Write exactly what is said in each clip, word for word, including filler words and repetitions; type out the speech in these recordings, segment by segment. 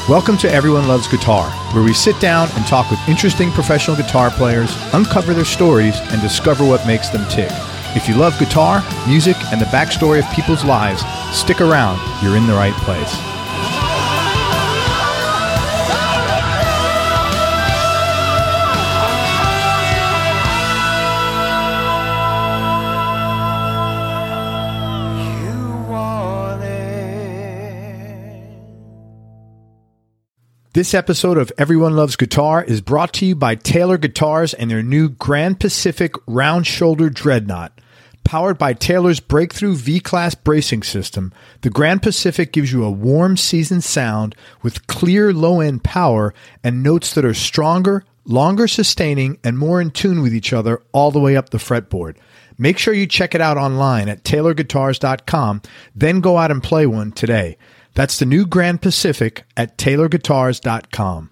Welcome to Everyone Loves Guitar, where we sit down and talk with interesting professional guitar players, uncover their stories, and discover what makes them tick. If you love guitar, music, and the backstory of people's lives, stick around. You're in the right place. This episode of Everyone Loves Guitar is brought to you by Taylor Guitars and their new Grand Pacific Round Shoulder Dreadnought. Powered by Taylor's breakthrough V-Class bracing system, the Grand Pacific gives you a warm, seasoned sound with clear low-end power and notes that are stronger, longer sustaining, and more in tune with each other all the way up the fretboard. Make sure you check it out online at taylor guitars dot com, then go out and play one today. That's the new Grand Pacific at taylor guitars dot com.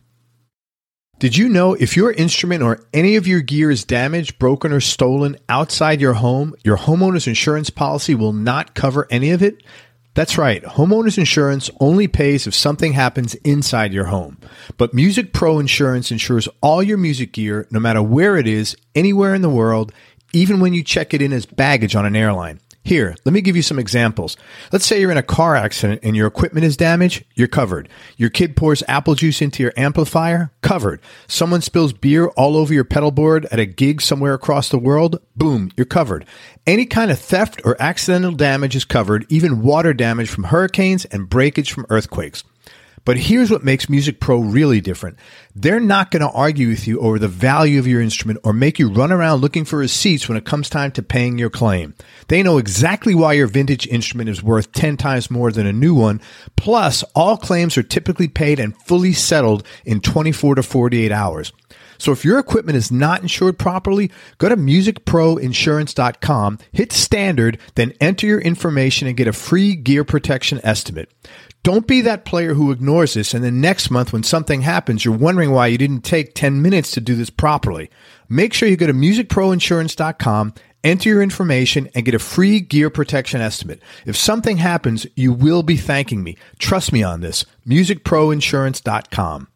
Did you know if your instrument or any of your gear is damaged, broken, or stolen outside your home, your homeowner's insurance policy will not cover any of it? That's right. Homeowner's insurance only pays if something happens inside your home. But Music Pro Insurance insures all your music gear, no matter where it is, anywhere in the world, even when you check it in as baggage on an airline. Here, let me give you some examples. Let's say you're in a car accident and your equipment is damaged. You're covered. Your kid pours apple juice into your amplifier. Covered. Someone spills beer all over your pedal board at a gig somewhere across the world. Boom, you're covered. Any kind of theft or accidental damage is covered, even water damage from hurricanes and breakage from earthquakes. But here's what makes Music Pro really different. They're not going to argue with you over the value of your instrument or make you run around looking for receipts when it comes time to paying your claim. They know exactly why your vintage instrument is worth ten times more than a new one. Plus, all claims are typically paid and fully settled in twenty-four to forty-eight hours. So if your equipment is not insured properly, go to music pro insurance dot com, hit standard, then enter your information and get a free gear protection estimate. Don't be that player who ignores this, and then next month when something happens, you're wondering why you didn't take ten minutes to do this properly. Make sure you go to music pro insurance dot com, enter your information, and get a free gear protection estimate. If something happens, you will be thanking me. Trust me on this. music pro insurance dot com.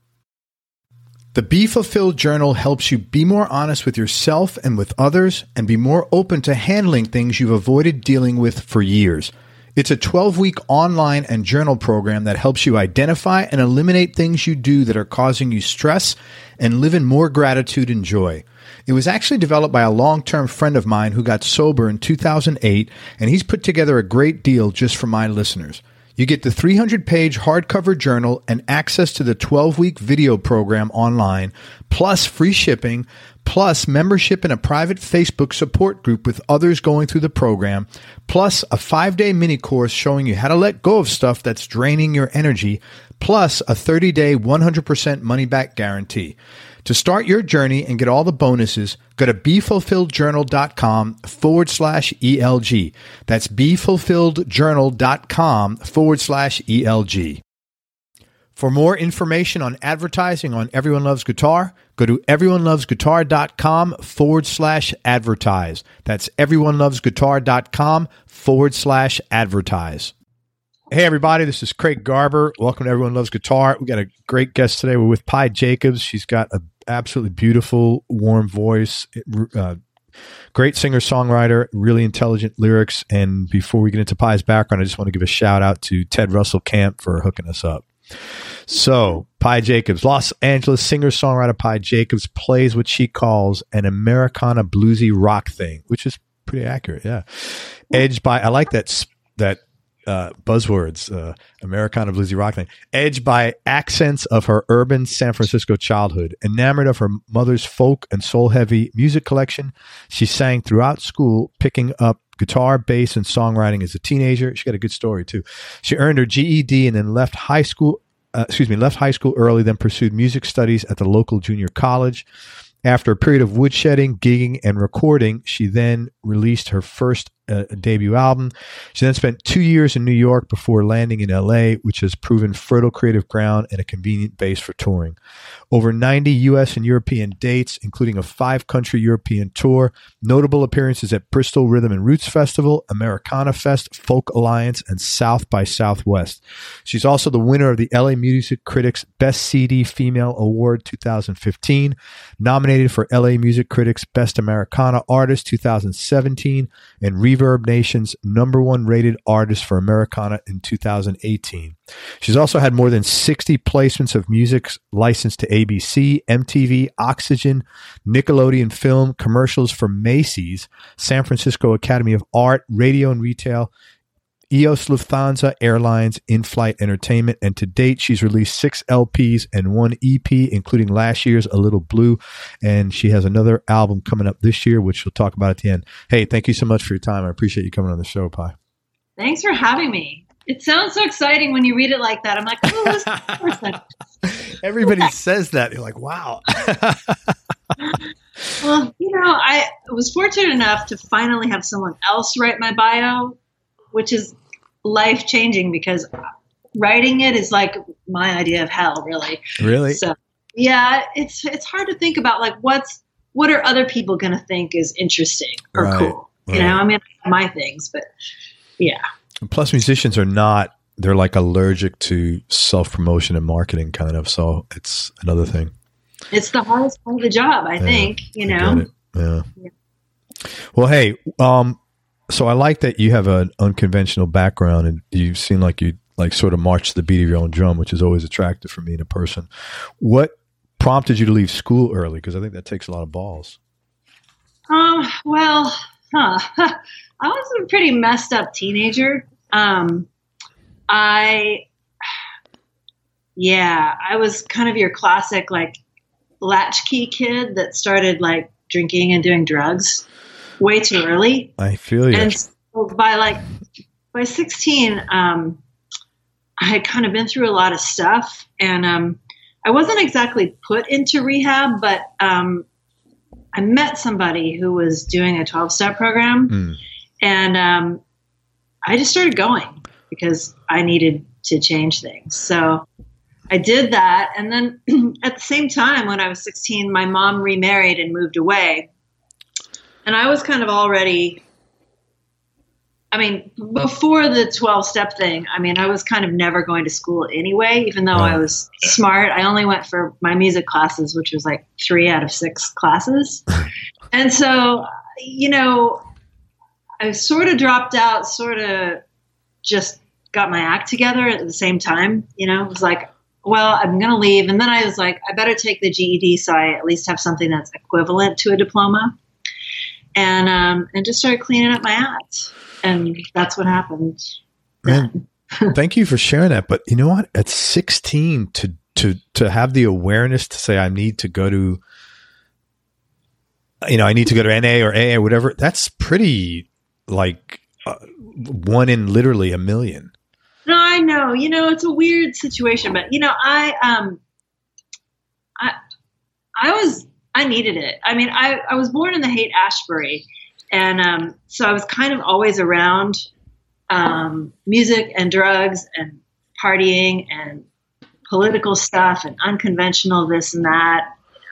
The Be Fulfilled Journal helps you be more honest with yourself and with others, and be more open to handling things you've avoided dealing with for years. It's a twelve-week online and journal program that helps you identify and eliminate things you do that are causing you stress and live in more gratitude and joy. It was actually developed by a long-term friend of mine who got sober in two thousand eight, and he's put together a great deal just for my listeners. You get the three hundred page hardcover journal and access to the twelve-week video program online, plus free shipping, plus membership in a private Facebook support group with others going through the program, plus a five-day mini course showing you how to let go of stuff that's draining your energy, plus a thirty-day one hundred percent money-back guarantee. To start your journey and get all the bonuses, go to befulfilledjournal.com forward slash ELG. That's befulfilledjournal.com forward slash ELG. For more information on advertising on Everyone Loves Guitar, go to everyonelovesguitar.com forward slash advertise. That's everyonelovesguitar.com forward slash advertise. Hey, everybody, this is Craig Garber. Welcome to Everyone Loves Guitar. We got a great guest today. We're with Pi Jacobs. She's got an absolutely beautiful, warm voice, uh, great singer-songwriter, really intelligent lyrics. And before we get into Pi's background, I just want to give a shout-out to Ted Russell Camp for hooking us up. So, Pi Jacobs, Los Angeles singer-songwriter Pi Jacobs plays what she calls an Americana bluesy rock thing, which is pretty accurate, yeah. Edged by, I like that that uh, buzzwords, uh, Americana bluesy rock thing. Edged by accents of her urban San Francisco childhood. Enamored of her mother's folk and soul-heavy music collection, she sang throughout school, picking up guitar, bass, and songwriting as a teenager. She got a good story too. She earned her G E D and then left high school. Uh, excuse me, left high school early. Then pursued music studies at the local junior college. After a period of woodshedding, gigging, and recording, she then released her first uh, debut album. She then spent two years in New York before landing in L A, which has proven fertile creative ground and a convenient base for touring. Over ninety U S and European dates, including a five-country European tour, notable appearances at Bristol Rhythm and Roots Festival, Americana Fest, Folk Alliance, and South by Southwest. She's also the winner of the L A Music Critics Best C D Female Award two thousand fifteen, nominated for L A Music Critics Best Americana Artist two thousand seventeen, and Reverb Nation's number one rated artist for Americana in two thousand eighteen. She's also had more than sixty placements of music licensed to A B C, M T V, Oxygen, Nickelodeon Film, commercials for Macy's, San Francisco Academy of Art, radio and retail, E O S Lufthansa Airlines, In-Flight Entertainment, and to date, she's released six L Ps and one E P, including last year's A Little Blue, and she has another album coming up this year, which she'll talk about at the end. Hey, thank you so much for your time. I appreciate you coming on the show, Pi. Thanks for having me. It sounds so exciting when you read it like that. I'm like, oh, this person. Everybody says that. You're like, wow. Well, you know, I was fortunate enough to finally have someone else write my bio, which is life-changing because writing it is like my idea of hell, really. Really? So, yeah, it's it's hard to think about, like, what's what are other people going to think is interesting or right, cool? Right. You know, I mean, I have my things, but yeah. Plus, musicians are not, they're like allergic to self-promotion and marketing kind of. So it's another thing. It's the hardest part of the job, I yeah, think, you know? Yeah. yeah. Well, hey, um, so I like that you have an unconventional background and you seem like you like sort of march to the beat of your own drum, which is always attractive for me in a person. What prompted you to leave school early? Because I think that takes a lot of balls. Um, well, huh. I was a pretty messed up teenager. Um, I, yeah, I was kind of your classic, like, latchkey kid that started, like, drinking and doing drugs way too early. I feel you. And so by, like, by sixteen, um, I had kind of been through a lot of stuff. And um, I wasn't exactly put into rehab, but um, I met somebody who was doing a twelve-step program. Mm. And um, I just started going because I needed to change things. So I did that. And then at the same time, when I was sixteen, my mom remarried and moved away. And I was kind of already, I mean, before the twelve-step thing, I mean, I was kind of never going to school anyway, even though I was smart. I only went for my music classes, which was like three out of six classes. And so, you know, I sort of dropped out, sort of just got my act together at the same time. You know, it was like, well, I'm going to leave. And then I was like, I better take the G E D so I at least have something that's equivalent to a diploma. And um, and just started cleaning up my act. And that's what happened. Man, thank you for sharing that. But you know what? At sixteen, to to to have the awareness to say I need to go to, you know, I need to go to N A or A A or whatever, that's pretty like uh, one in literally a million. No, I know. You know, it's a weird situation, but you know, I um, I I was I needed it. I mean, I I was born in the Haight-Ashbury, and um, so I was kind of always around um, music and drugs and partying and political stuff and unconventional this and that.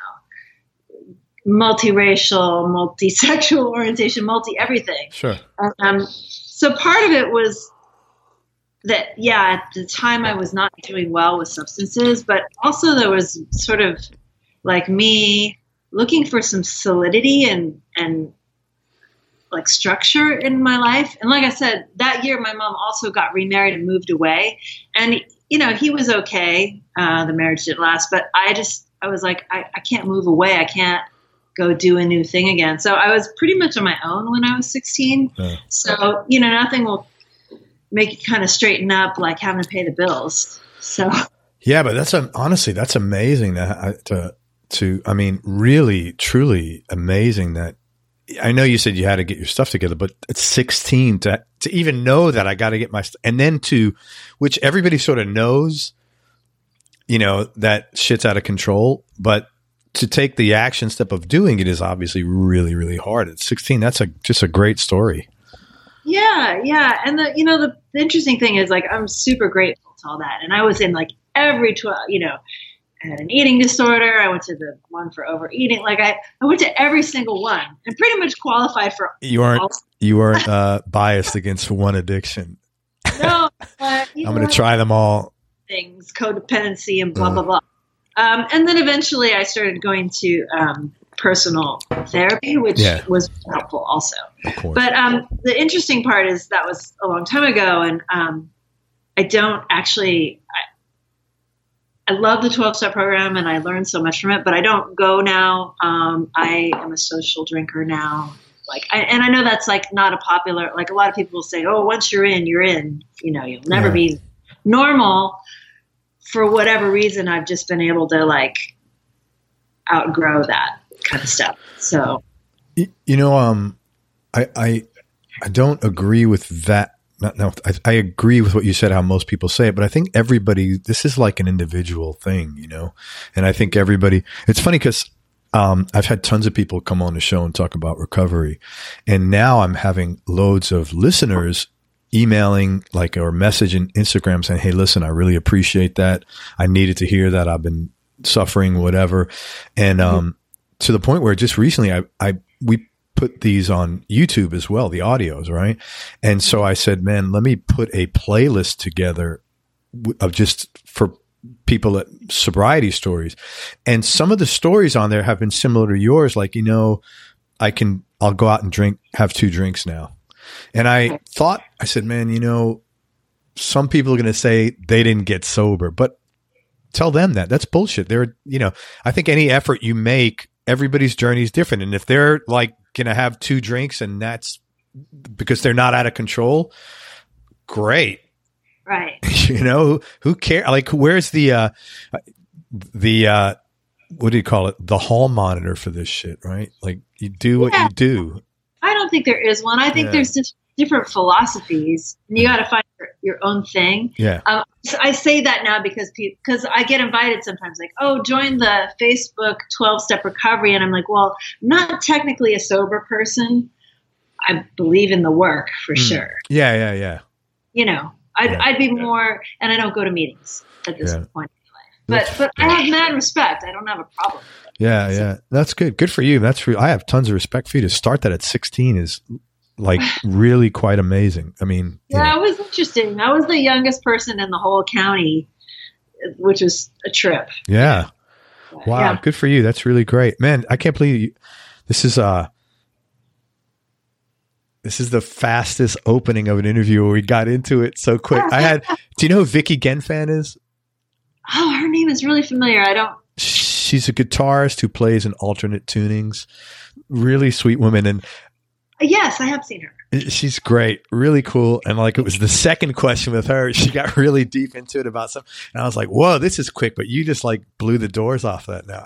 Multiracial, multi-sexual orientation, multi-everything. Sure. Um, so part of it was that, yeah, at the time I was not doing well with substances, but also there was sort of like me looking for some solidity and, and like structure in my life. And like I said, that year my mom also got remarried and moved away. And, you know, he was okay. Uh, the marriage didn't last, but I just, I was like, I, I can't move away. I can't go do a new thing again. So I was pretty much on my own when I was sixteen. Yeah. So, you know, nothing will make you kind of straighten up like having to pay the bills. So, yeah, but that's a, honestly, that's amazing to, to, to, I mean, really, truly amazing that I know you said you had to get your stuff together, but at sixteen to, to even know that I got to get my stuff, and then to, which everybody sort of knows, you know, that shit's out of control, but to take the action step of doing it is obviously really, really hard. At sixteen, that's a just a great story. Yeah, yeah. And the you know the, the interesting thing is like I'm super grateful to all that. And I was in like every twelve, you know, I had an eating disorder. I went to the one for overeating. Like I, I went to every single one and pretty much qualified for. You aren't all. you aren't uh, biased against one addiction. No, but, I'm going to try them all. Things, codependency, and blah uh. blah blah. Um, and then eventually, I started going to um, personal therapy, which yeah. was helpful also. Of course. But um, the interesting part is that was a long time ago, and um, I don't actually. I, I love the twelve-step program, and I learned so much from it. But I don't go now. Um, I am a social drinker now. Like, I, and I know that's like not a popular. Like a lot of people will say, "Oh, once you're in, you're in." You know, you'll never yeah. be normal. For whatever reason, I've just been able to like outgrow that kind of stuff. So, you, you know, um, I, I, I don't agree with that. Not, no, I, I agree with what you said, how most people say it, but I think everybody, this is like an individual thing, you know? And I think everybody, it's funny because, um, I've had tons of people come on the show and talk about recovery. And now I'm having loads of listeners emailing like or messaging Instagram saying, hey, listen, I really appreciate that. I needed to hear that. I've been suffering, whatever. And um, mm-hmm. to the point where just recently I, I we put these on YouTube as well, the audios, right? And so I said, man, let me put a playlist together of just for people at sobriety stories. And some of the stories on there have been similar to yours. Like, you know, I can, I'll go out and drink, have two drinks now. And I thought, I said, man, you know, some people are going to say they didn't get sober, but tell them that. That's bullshit. They're, you know, I think any effort you make, everybody's journey is different. And if they're like going to have two drinks and that's because they're not out of control, great. Right. You know, who cares? Like, where's the, uh, the, uh, what do you call it? The hall monitor for this shit, right? Like, you do what yeah. you do. I don't think there is one. I think yeah. there's just different philosophies, and you got to find your, your own thing. Yeah. Um, so I say that now because because I get invited sometimes, like, oh, join the Facebook twelve-step recovery, and I'm like, well, I'm not technically a sober person. I believe in the work for mm. sure. Yeah, yeah, yeah. You know, I'd yeah. I'd be more, and I don't go to meetings at this yeah. point in my life. But but I have mad respect. I don't have a problem. Yeah, yeah. That's good. Good for you. That's real. I have tons of respect for you. To start that at sixteen is like really quite amazing. I mean, yeah, know. It was interesting. I was the youngest person in the whole county, which was a trip. Yeah. But, wow. Yeah. Good for you. That's really great, man. I can't believe you, this is uh this is the fastest opening of an interview where we got into it so quick. I had. Do you know who Vicky Genfan is? Oh, her name is really familiar. I don't. She's a guitarist who plays in alternate tunings. Really sweet woman. And yes, I have seen her. She's great. Really cool. And like, it was the second question with her. She got really deep into it about something. And I was like, whoa, this is quick, but you just like blew the doors off that now.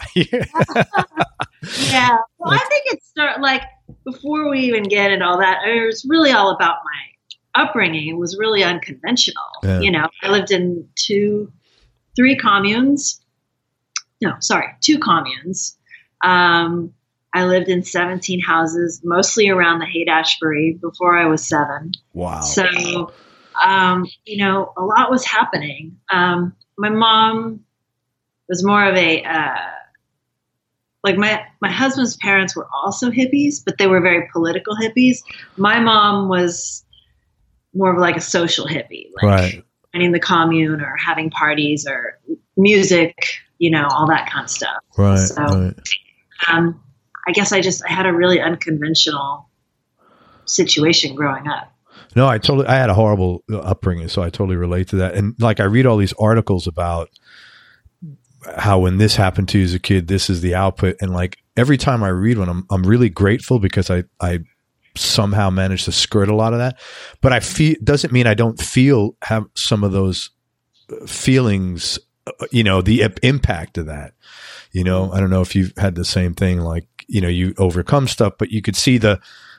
Yeah. Well, I think it started like before we even get into all that, it was really all about my upbringing. It was really unconventional. Yeah. You know, I lived in two, three communes. No, sorry, two communes. Um, I lived in seventeen houses, mostly around the Haight-Ashbury before I was seven. Wow. So, um, you know, a lot was happening. Um, my mom was more of a, uh, like my, my husband's parents were also hippies, but they were very political hippies. My mom was more of like a social hippie, like right. running the commune or having parties or music, you know, all that kind of stuff. Right. So, right. um, I guess I just, I had a really unconventional situation growing up. No, I totally, I had a horrible upbringing, so I totally relate to that. And like, I read all these articles about how when this happened to you as a kid, this is the output. And like, every time I read one, I'm, I'm really grateful because I, I somehow managed to skirt a lot of that. But I feel, doesn't mean I don't feel, have some of those feelings, you know, the impact of that. You know, I don't know if you've had the same thing, like, you know, you overcome stuff, but you could see the,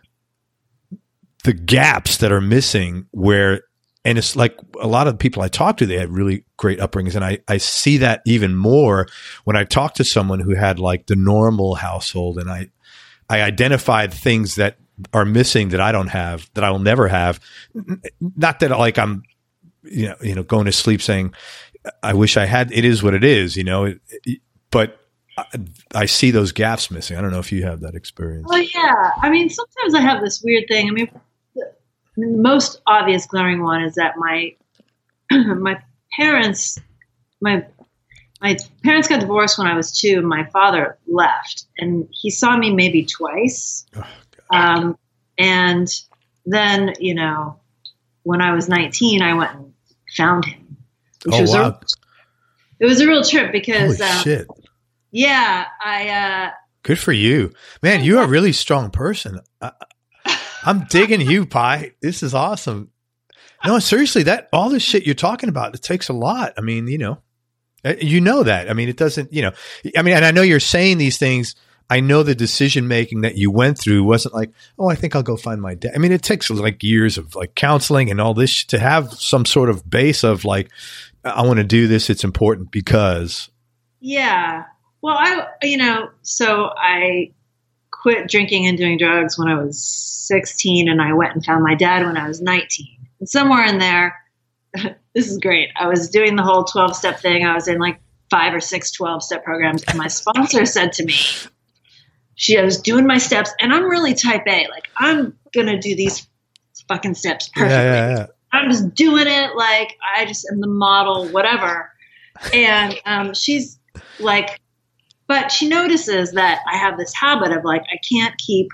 the gaps that are missing where, and it's like a lot of the people I talk to, they had really great upbringings. And I, I see that even more when I talk to someone who had like the normal household, and I, I identified things that are missing that I don't have, that I will never have. Not that like I'm, you know, you know, going to sleep saying, I wish I had, it is what it is, you know, it, it, but I, I see those gaps missing. I don't know if you have that experience. Well, yeah. I mean, sometimes I have this weird thing. I mean, the, I mean, the most obvious glaring one is that my, my parents, my, my parents got divorced when I was two. And my father left, and he saw me maybe twice. Oh, um, and then, you know, when I was nineteen, I went and found him. Which oh, was wow. a, it was a real trip because, Holy uh, shit. yeah, I, uh, good for you, man. You're a really strong person. I, I'm digging you, Pi. This is awesome. No, seriously, that all this shit you're talking about, it takes a lot. I mean, you know, you know that. I mean, it doesn't, you know, I mean, and I know you're saying these things. I know the decision making that you went through wasn't like, oh, I think I'll go find my dad. I mean, it takes like years of like counseling and all this to have some sort of base of like, I want to do this. It's important because. Yeah. Well, I, you know, so I quit drinking and doing drugs when I was sixteen, and I went and found my dad when I was nineteen. And somewhere in there, this is great. I was doing the whole twelve step thing. I was in like five or six twelve step programs. And my sponsor said to me, she I was doing my steps, and I'm really type A. Like, I'm going to do these fucking steps perfectly. Yeah, yeah, yeah. I'm just doing it. Like, I just am the model, whatever. And um, she's like, but she notices that I have this habit of like, I can't keep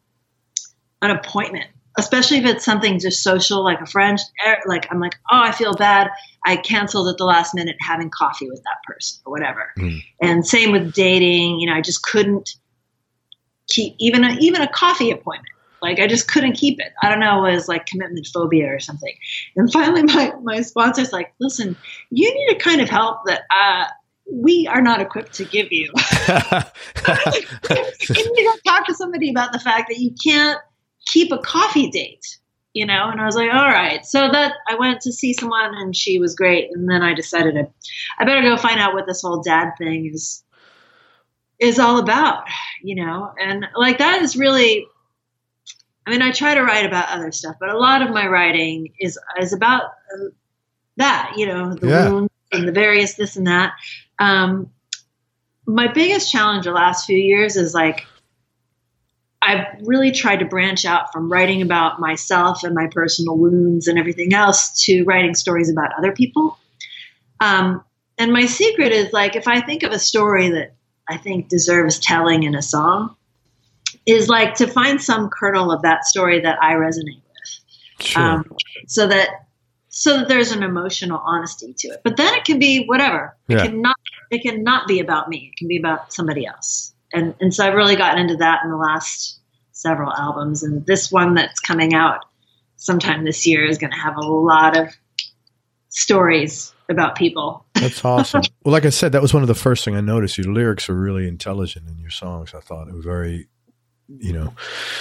an appointment, especially if it's something just social, like a friend. Like, I'm like, oh, I feel bad. I canceled at the last minute having coffee with that person or whatever. Mm. And same with dating. You know, I just couldn't keep even a, even a coffee appointment. Like, I just couldn't keep it. I don't know, it was like commitment phobia or something. And finally, my, my sponsor's like, listen, you need a kind of help that uh, we are not equipped to give you. You need to go talk to somebody about the fact that you can't keep a coffee date, you know? And I was like, all right. So that I went to see someone, and she was great. And then I decided I, I better go find out what this whole dad thing is, is all about, you know? And like, that is really, I mean, I try to write about other stuff, but a lot of my writing is, is about uh, that, you know, the yeah. wounds and the various this and that. Um, my biggest challenge the last few years is like, I've really tried to branch out from writing about myself and my personal wounds and everything else to writing stories about other people. Um, and my secret is like, if I think of a story that I think deserves telling in a song, is like to find some kernel of that story that I resonate with. Sure. Um, so that, so that there's an emotional honesty to it. But then it can be whatever. Yeah. It can not, it can not be about me. It can be about somebody else. And, and so I've really gotten into that in the last several albums. And this one that's coming out sometime this year is going to have a lot of stories about people. That's awesome. Well, like I said, that was one of the first thing I noticed. Your lyrics are really intelligent in your songs. I thought it was very, you know,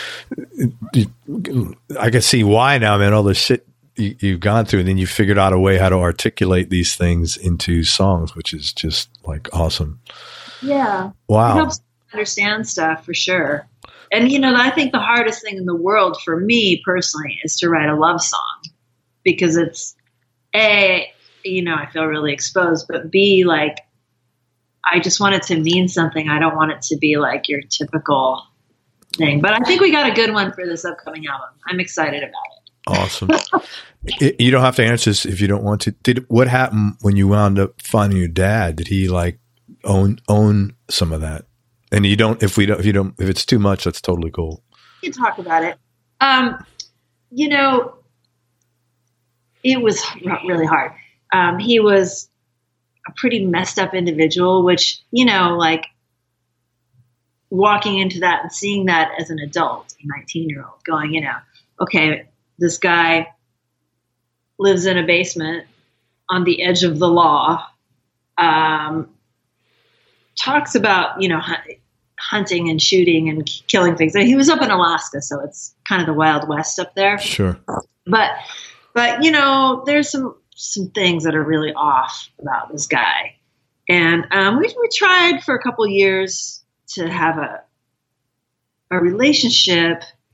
I can see why now, man, all the shit you, you've gone through, and then you figured out a way how to articulate these things into songs, which is just like awesome. Yeah. Wow. It helps understand stuff for sure. And, you know, I think the hardest thing in the world for me personally is to write a love song, because it's A, you know, I feel really exposed, but B, like, I just want it to mean something. I don't want it to be like your typical thing. But I think we got a good one for this upcoming album. I'm excited about it. Awesome. it, you don't have to answer this if you don't want to. Did what happened when you wound up finding your dad? Did he like own own some of that? And you don't. If we don't. If you don't. If it's too much, that's totally cool. We can talk about it. Um, you know, it was really hard. Um, he was a pretty messed up individual, which, you know, like, walking into that and seeing that as an adult, a nineteen year old, going, you know, okay, this guy lives in a basement on the edge of the law, um, talks about, you know, hunting and shooting and killing things. He was up in Alaska, so it's kind of the Wild West up there. Sure. But, but, you know, there's some, some things that are really off about this guy. And um, we, we tried for a couple years to have a a relationship,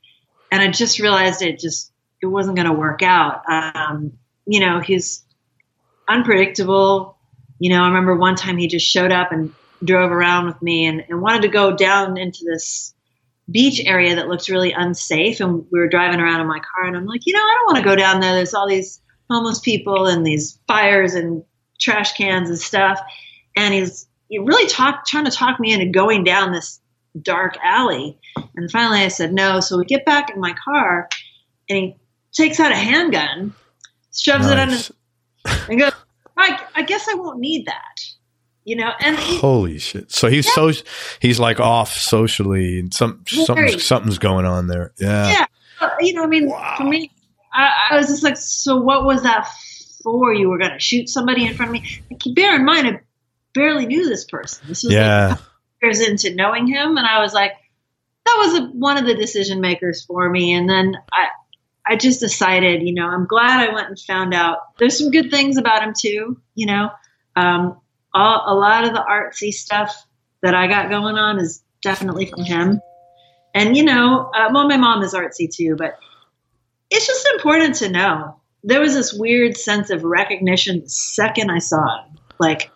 and I just realized it just, it wasn't going to work out. Um, you know, he's unpredictable. You know, I remember one time he just showed up and drove around with me and, and wanted to go down into this beach area that looked really unsafe. And we were driving around in my car and I'm like, you know, I don't want to go down there. There's all these homeless people and these fires and trash cans and stuff. And he's he really talk, trying to talk me into going down this dark alley. And finally I said no. So we get back in my car and he takes out a handgun, shoves nice. it under, and goes, I, I guess I won't need that. You know, and he, holy shit! So he's yeah. so he's like off socially, and some something's, something's going on there. Yeah, yeah. Uh, you know, I mean, wow. for me, I, I was just like, so what was that for? You were going to shoot somebody in front of me? Like, bear in mind, I barely knew this person. This was yeah. like years into knowing him, and I was like, that was a, one of the decision makers for me. And then I, I just decided, you know, I'm glad I went and found out. There's some good things about him too. You know. Um, All, a lot of the artsy stuff that I got going on is definitely from him. And, you know, uh, well, my mom is artsy too, but it's just important to know. There was this weird sense of recognition the second I saw him. Like,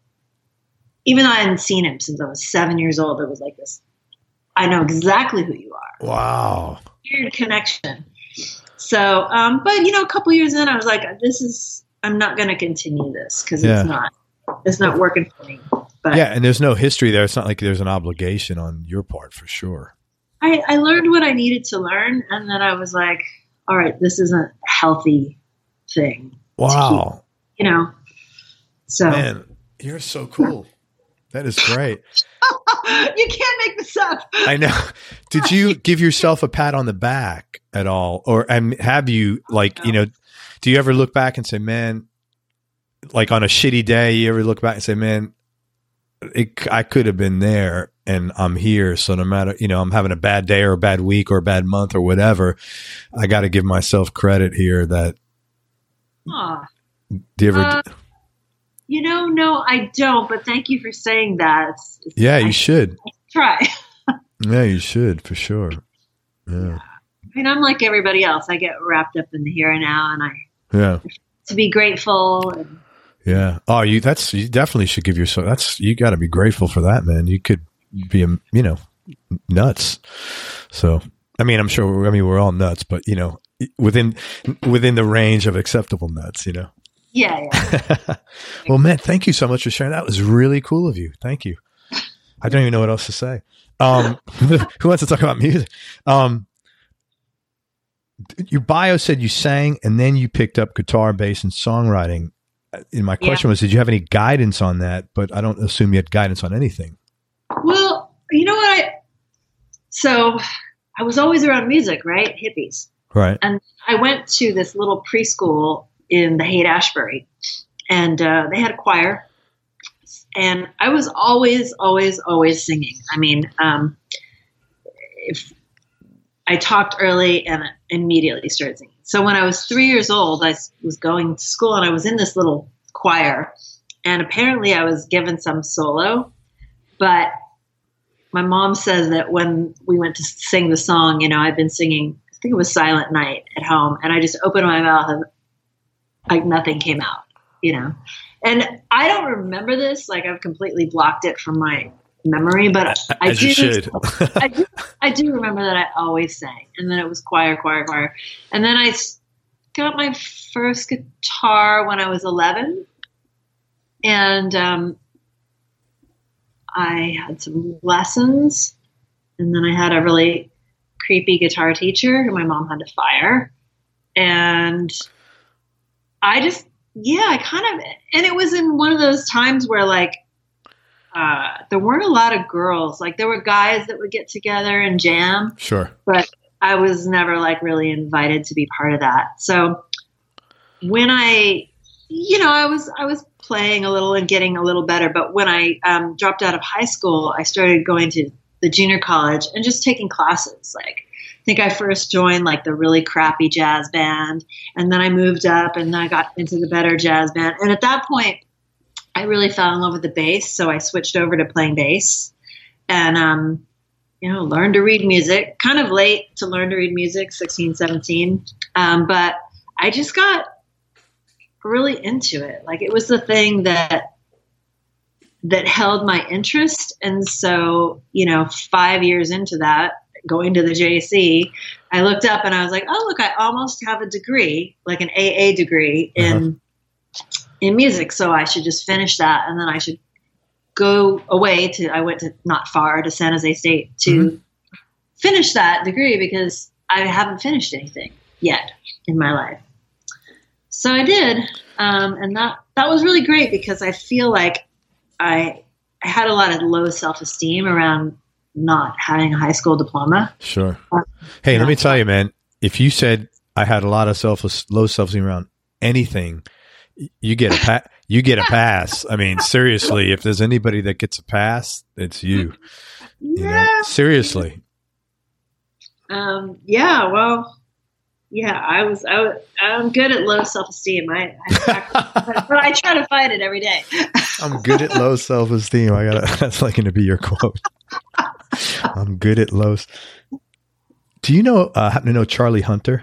even though I hadn't seen him since I was seven years old, it was like this, I know exactly who you are. Wow. Weird connection. So, um, but, you know, a couple years in, I was like, this is, I'm not going to continue this because yeah. it's not. It's not working for me. But yeah, and there's no history there. It's not like there's an obligation on your part for sure. I, I learned what I needed to learn, and then I was like, all right, this isn't a healthy thing. Wow. Keep, you know, so. Man, you're so cool. That is great. You can't make this up. I know. Did you give yourself a pat on the back at all? Or um, have you, like, you know, do you ever look back and say, man, like on a shitty day, you ever look back and say, man, it, I could have been there and I'm here. So no matter, you know, I'm having a bad day or a bad week or a bad month or whatever, I got to give myself credit here that. Huh. Do you ever? Uh, you know, no, I don't, but thank you for saying that. It's, it's, yeah, you I, should. I try. Yeah, you should for sure. Yeah. I mean, I'm like everybody else. I get wrapped up in the here and now and I, yeah, to be grateful. And, yeah. Oh, you, that's, you definitely should give yourself, that's, you got to be grateful for that, man. You could be, you know, nuts. So, I mean, I'm sure, I mean, we're all nuts, but you know, within, within the range of acceptable nuts, you know? Yeah. yeah. Well, man, thank you so much for sharing. That was really cool of you. Thank you. I don't even know what else to say. Um, who wants to talk about music? Um, your bio said you sang and then you picked up guitar, bass, and songwriting. And my question yeah. was, did you have any guidance on that? But I don't assume you had guidance on anything. Well, you know what? I, so I was always around music, right? Hippies. Right. And I went to this little preschool in the Haight-Ashbury, and uh, they had a choir. And I was always, always, always singing. I mean, um, if I talked early and immediately started singing. So when I was three years old, I was going to school and I was in this little choir. And apparently I was given some solo. But my mom says that when we went to sing the song, you know, I'd been singing, I think it was Silent Night at home. And I just opened my mouth and like nothing came out, you know. And I don't remember this. Like I've completely blocked it from my memory, but I As do, you should. I do. I do remember that I always sang, and then it was choir, choir, choir, and then I got my first guitar when I was eleven, and um, I had some lessons, and then I had a really creepy guitar teacher who my mom had to fire, and I just. Yeah, I kind of, and it was in one of those times where like, uh, there weren't a lot of girls. Like there were guys that would get together and jam. Sure. But I was never like really invited to be part of that. So when I, you know, I was, I was playing a little and getting a little better. But when I um, dropped out of high school, I started going to the junior college and just taking classes. Like, I think I first joined like the really crappy jazz band, and then I moved up and I got into the better jazz band. And at that point, I really fell in love with the bass, so I switched over to playing bass. And um, you know, learn to read music. Kind of late to learn to read music, sixteen, seventeen. Um, but I just got really into it. Like it was the thing that that held my interest. And so, you know, five years into that, going to the J C, I looked up and I was like, oh, look, I almost have a degree, like an A A degree in uh-huh. in music. So I should just finish that. And then I should go away to, I went to not far to San Jose State to mm-hmm. finish that degree because I haven't finished anything yet in my life. So I did. Um, and that, that was really great because I feel like I, I had a lot of low self-esteem around not having a high school diploma. Sure. Hey, yeah. Let me tell you, man, if you said I had a lot of self low self-esteem around anything, you get a pa- you get a pass. I mean, seriously, if there's anybody that gets a pass, it's you. You yeah. know? Seriously. Um, yeah, well, yeah, I was, I was, I'm good at low self-esteem. I, I but, but I try to fight it every day. I'm good at low self-esteem. I gotta, that's like going to be your quote. I'm good at low. Do you know, uh, happen to know Charlie Hunter?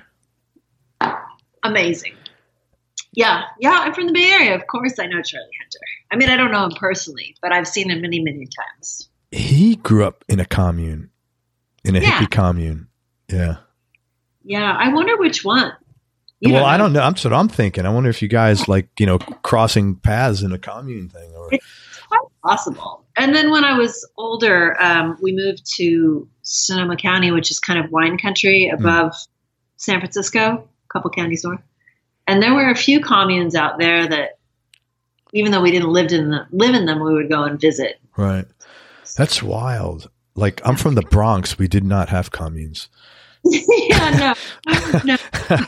Amazing. Yeah. Yeah. I'm from the Bay Area. Of course I know Charlie Hunter. I mean, I don't know him personally, but I've seen him many, many times. He grew up in a commune, in a yeah. hippie commune. Yeah. Yeah. I wonder which one. You well, don't I don't know. I'm so I'm thinking. I wonder if you guys like, you know, crossing paths in a commune thing or it's quite possible. And then when I was older, um, we moved to Sonoma County, which is kind of wine country above mm. San Francisco, a couple counties north. And there were a few communes out there that, even though we didn't live in them, live in them, we would go and visit. Right. That's wild. Like I'm from the Bronx. We did not have communes. yeah, no. no.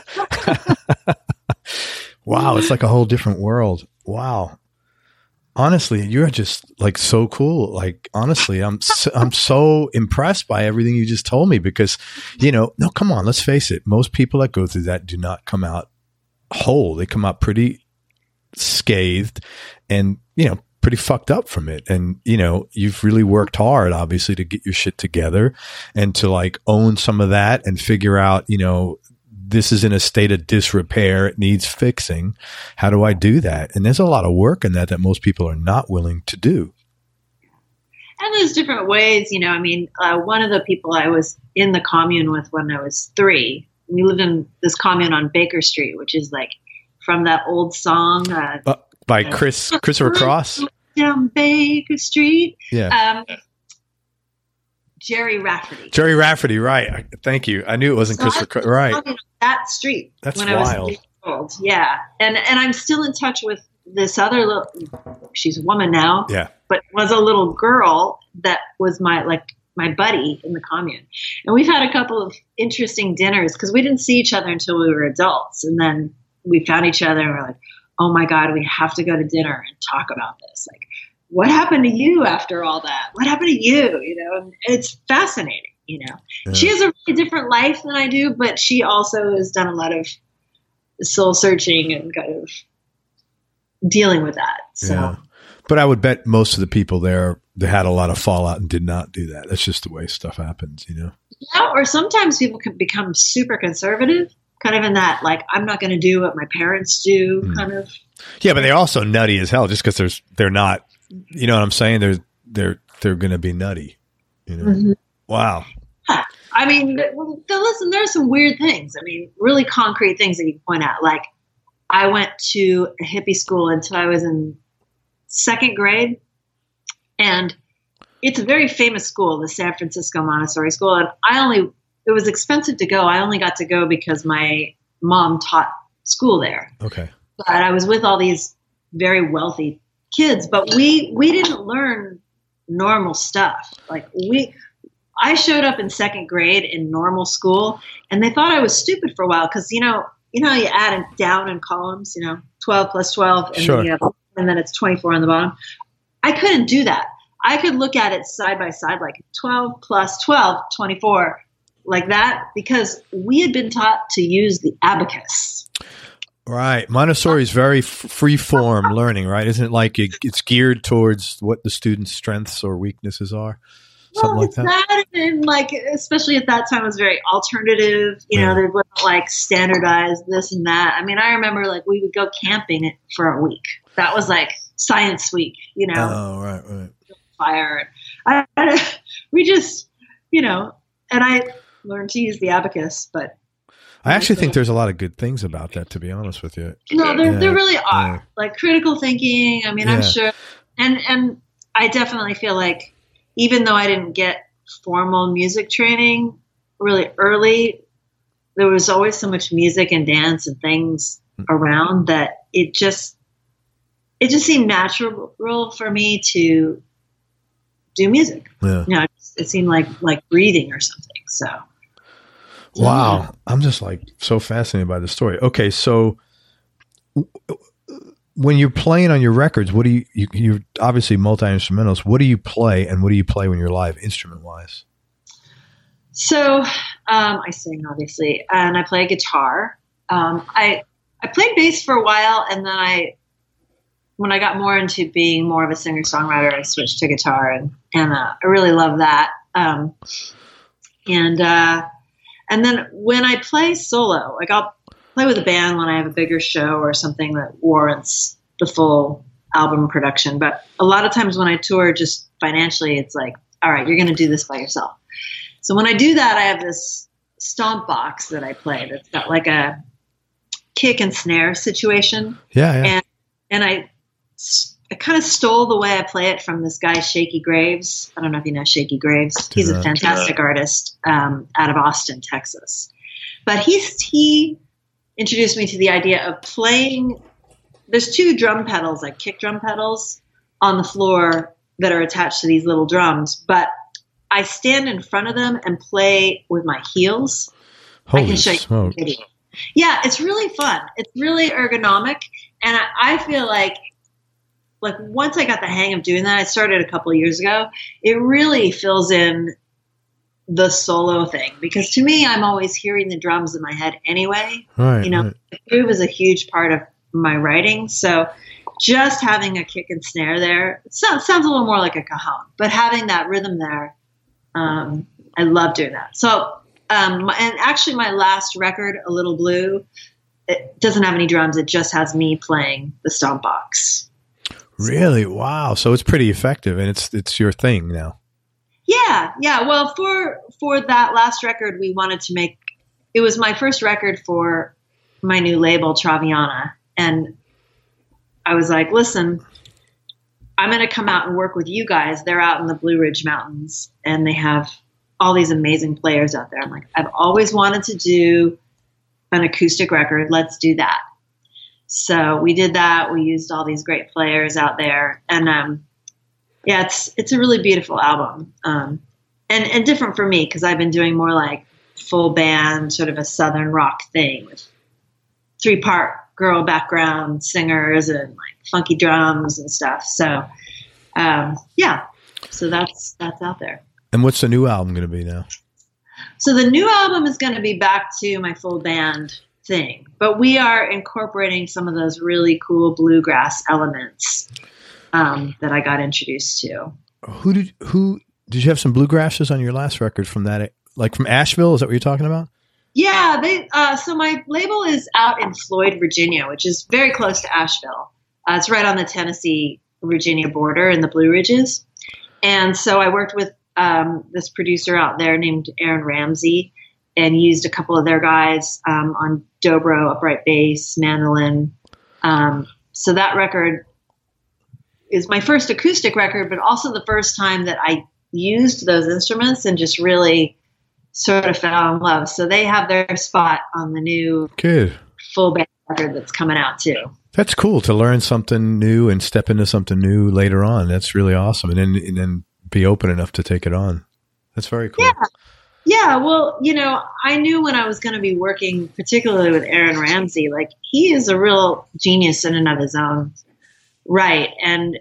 Wow. It's like a whole different world. Wow. Honestly, you're just like so cool. Like, honestly, I'm, so, I'm so impressed by everything you just told me because, you know, no, come on, let's face it. Most people that go through that do not come out whole. They come out pretty scathed and, you know, pretty fucked up from it. And, you know, you've really worked hard, obviously, to get your shit together and to like own some of that and figure out, you know, this is in a state of disrepair. It needs fixing. How do I do that? And there's a lot of work in that that most people are not willing to do. And there's different ways, you know, I mean, uh, one of the people I was in the commune with when I was three, we lived in this commune on Baker Street, which is like from that old song. Uh, uh, by Chris, Christopher Cross? Down Baker Street. Yeah. Um, Jerry Rafferty. Jerry Rafferty, right. Thank you. I knew it wasn't so Christopher Cross. Right. That street. That's when wild. I was eight years old. Yeah. And, and I'm still in touch with this other little, she's a woman now. Yeah. But was a little girl that was my, like, my buddy in the commune. And we've had a couple of interesting dinners because we didn't see each other until we were adults. And then we found each other and we're like, oh my God, we have to go to dinner and talk about this. Like, what happened to you after all that? What happened to you? You know, and it's fascinating, you know. Yeah. She has a really different life than I do, but she also has done a lot of soul searching and kind of dealing with that. So. Yeah. But I would bet most of the people there, they had a lot of fallout and did not do that. That's just the way stuff happens, you know? Yeah, or sometimes people can become super conservative, kind of in that, like, I'm not going to do what my parents do, mm. kind of. Yeah, but they're also nutty as hell just because there's they're not, you know what I'm saying? They're, they're, they're going to be nutty, you know? Mm-hmm. Wow. Yeah. I mean, listen, there's some weird things. I mean, really concrete things that you can point out. Like, I went to a hippie school until I was in second grade, and it's a very famous school, the San Francisco Montessori School. And I only, it was expensive to go. I only got to go because my mom taught school there. Okay. But I was with all these very wealthy kids, but we, we didn't learn normal stuff. Like we, I showed up in second grade in normal school and they thought I was stupid for a while. Cause you know, you know, you add it down in columns, you know, twelve plus twelve. And sure. then you have, and then it's twenty-four on the bottom. I couldn't do that. I could look at it side by side, like twelve plus twelve, twenty-four, like that, because we had been taught to use the abacus. Right. Montessori is very f- free form learning, right? Isn't it like it, it's geared towards what the student's strengths or weaknesses are? something well, like it's that? that, and like especially at that time, it was very alternative. You Yeah. know, there wasn't like standardized this and that. I mean, I remember like we would go camping for a week. That was like Science Week. You know, Oh, right, right. fire. I, I, we just, you know, and I learned to use the abacus, but I actually think there's a lot of good things about that, to be honest with you. no, there, Yeah, there really are. yeah. Like critical thinking. I mean, Yeah. I'm sure, and and I definitely feel like even though I didn't get formal music training really early, there was always so much music and dance and things around that it just it just seemed natural for me to do music. Yeah. You know, it, it seemed like like breathing or something. So. Wow. I'm just like so fascinated by the story. Okay. So w- when you're playing on your records, what do you, you you're obviously multi-instrumentals. What do you play and what do you play when you're live instrument wise? So um, I sing obviously, and I play guitar. Um, I, I played bass for a while, and then I, when I got more into being more of a singer songwriter, I switched to guitar, and, and uh, I really love that. Um, and, uh, And then when I play solo, like I'll play with a band when I have a bigger show or something that warrants the full album production. But a lot of times when I tour just financially, it's like, all right, you're going to do this by yourself. So when I do that, I have this stomp box that I play that's got like a kick and snare situation. Yeah. yeah. And, and I, I kind of stole the way I play it from this guy, Shaky Graves. I don't know if you know Shaky Graves. He's a fantastic artist um, out of Austin, Texas. But he's, he introduced me to the idea of playing. There's two drum pedals, like kick drum pedals, on the floor that are attached to these little drums. But I stand in front of them and play with my heels. Holy I can show smoke. you a video. Yeah, it's really fun. It's really ergonomic. And I, I feel like Like once I got the hang of doing that, I started a couple of years ago, it really fills in the solo thing. Because to me, I'm always hearing the drums in my head anyway. Right. You know, right. the groove is a huge part of my writing. So just having a kick and snare there, it sounds, sounds a little more like a cajon, but having that rhythm there, um, I love doing that. So, um, my, and actually my last record, A Little Blue, it doesn't have any drums. It just has me playing the stomp box. Really? Wow. So it's pretty effective and it's, it's your thing now. Yeah. Yeah. Well, for, for that last record, we wanted to make, it was my first record for my new label, Traviana. And I was like, listen, I'm going to come out and work with you guys. They're out in the Blue Ridge Mountains and they have all these amazing players out there. I'm like, I've always wanted to do an acoustic record. Let's do that. So we did that. We used all these great players out there, and um, yeah, it's it's a really beautiful album, um, and and different for me because I've been doing more like full band, sort of a southern rock thing with three part girl background singers and like funky drums and stuff. So um, yeah, so that's that's out there. And what's the new album going to be now? So the new album is going to be back to my full band thing, but we are incorporating some of those really cool bluegrass elements um, that I got introduced to. Who did who did you have some bluegrasses on your last record from that? Like from Asheville? Is that what you're talking about? Yeah, they. Uh, so my label is out in Floyd, Virginia, which is very close to Asheville. Uh, it's right on the Tennessee Virginia border in the Blue Ridges, and so I worked with um, this producer out there named Aaron Ramsey, and used a couple of their guys um, on dobro, upright bass, mandolin. Um, so that record is my first acoustic record, but also the first time that I used those instruments and just really sort of fell in love. So they have their spot on the new Good. full band record that's coming out too. That's cool to learn something new and step into something new later on. That's really awesome. And then, and then be open enough to take it on. That's very cool. Yeah. Yeah, well, you know, I knew when I was going to be working, particularly with Aaron Ramsey, like he is a real genius in and of his own right. And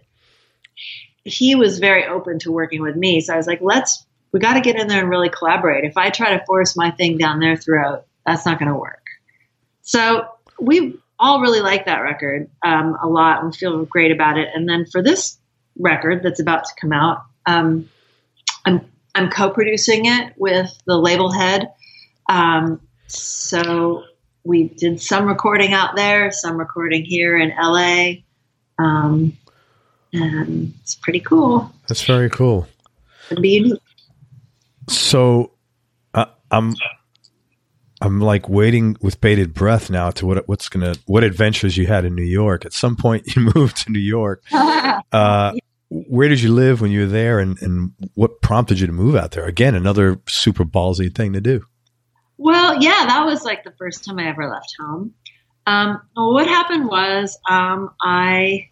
he was very open to working with me. So I was like, let's, we got to get in there and really collaborate. If I try to force my thing down their throat, that's not going to work. So we all really like that record um, a lot and feel great about it. And then for this record that's about to come out, um, I'm I'm co-producing it with the label head. Um, so we did some recording out there, some recording here in L A. Um, and it's pretty cool. That's very cool. It'll be unique. So uh, I'm, I'm like waiting with bated breath now to what, what's going to, what adventures you had in New York. At some point you moved to New York. Uh, where did you live when you were there, and, and what prompted you to move out there? Again, another super ballsy thing to do. Well, yeah, that was like the first time I ever left home. Um, well, what happened was um, I,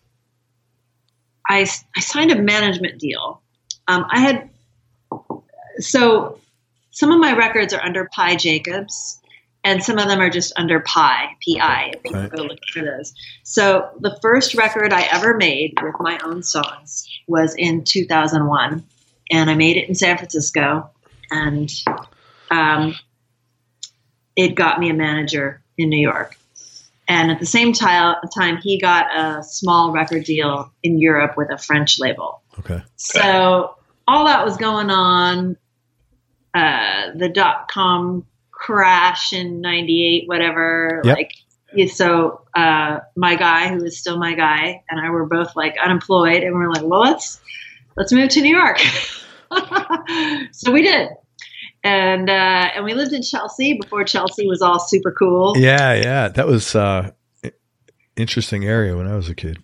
I I signed a management deal. Um, I had so some of my records are under Pi Jacobs, and some of them are just under Pi, P I. If you Right. go look for those. So the first record I ever made with my own songs was in two thousand one, and I made it in San Francisco, and um, it got me a manager in New York. And at the same time, time, he got a small record deal in Europe with a French label. Okay. So all that was going on. Uh, the dot-com crash in ninety-eight, whatever. Yep. Like, yeah, so uh, my guy, who is still my guy, and I were both like unemployed, and we're like, well, let's let's move to New York. So we did. And uh, and we lived in Chelsea before Chelsea was all super cool. Yeah, yeah. That was uh interesting area when I was a kid.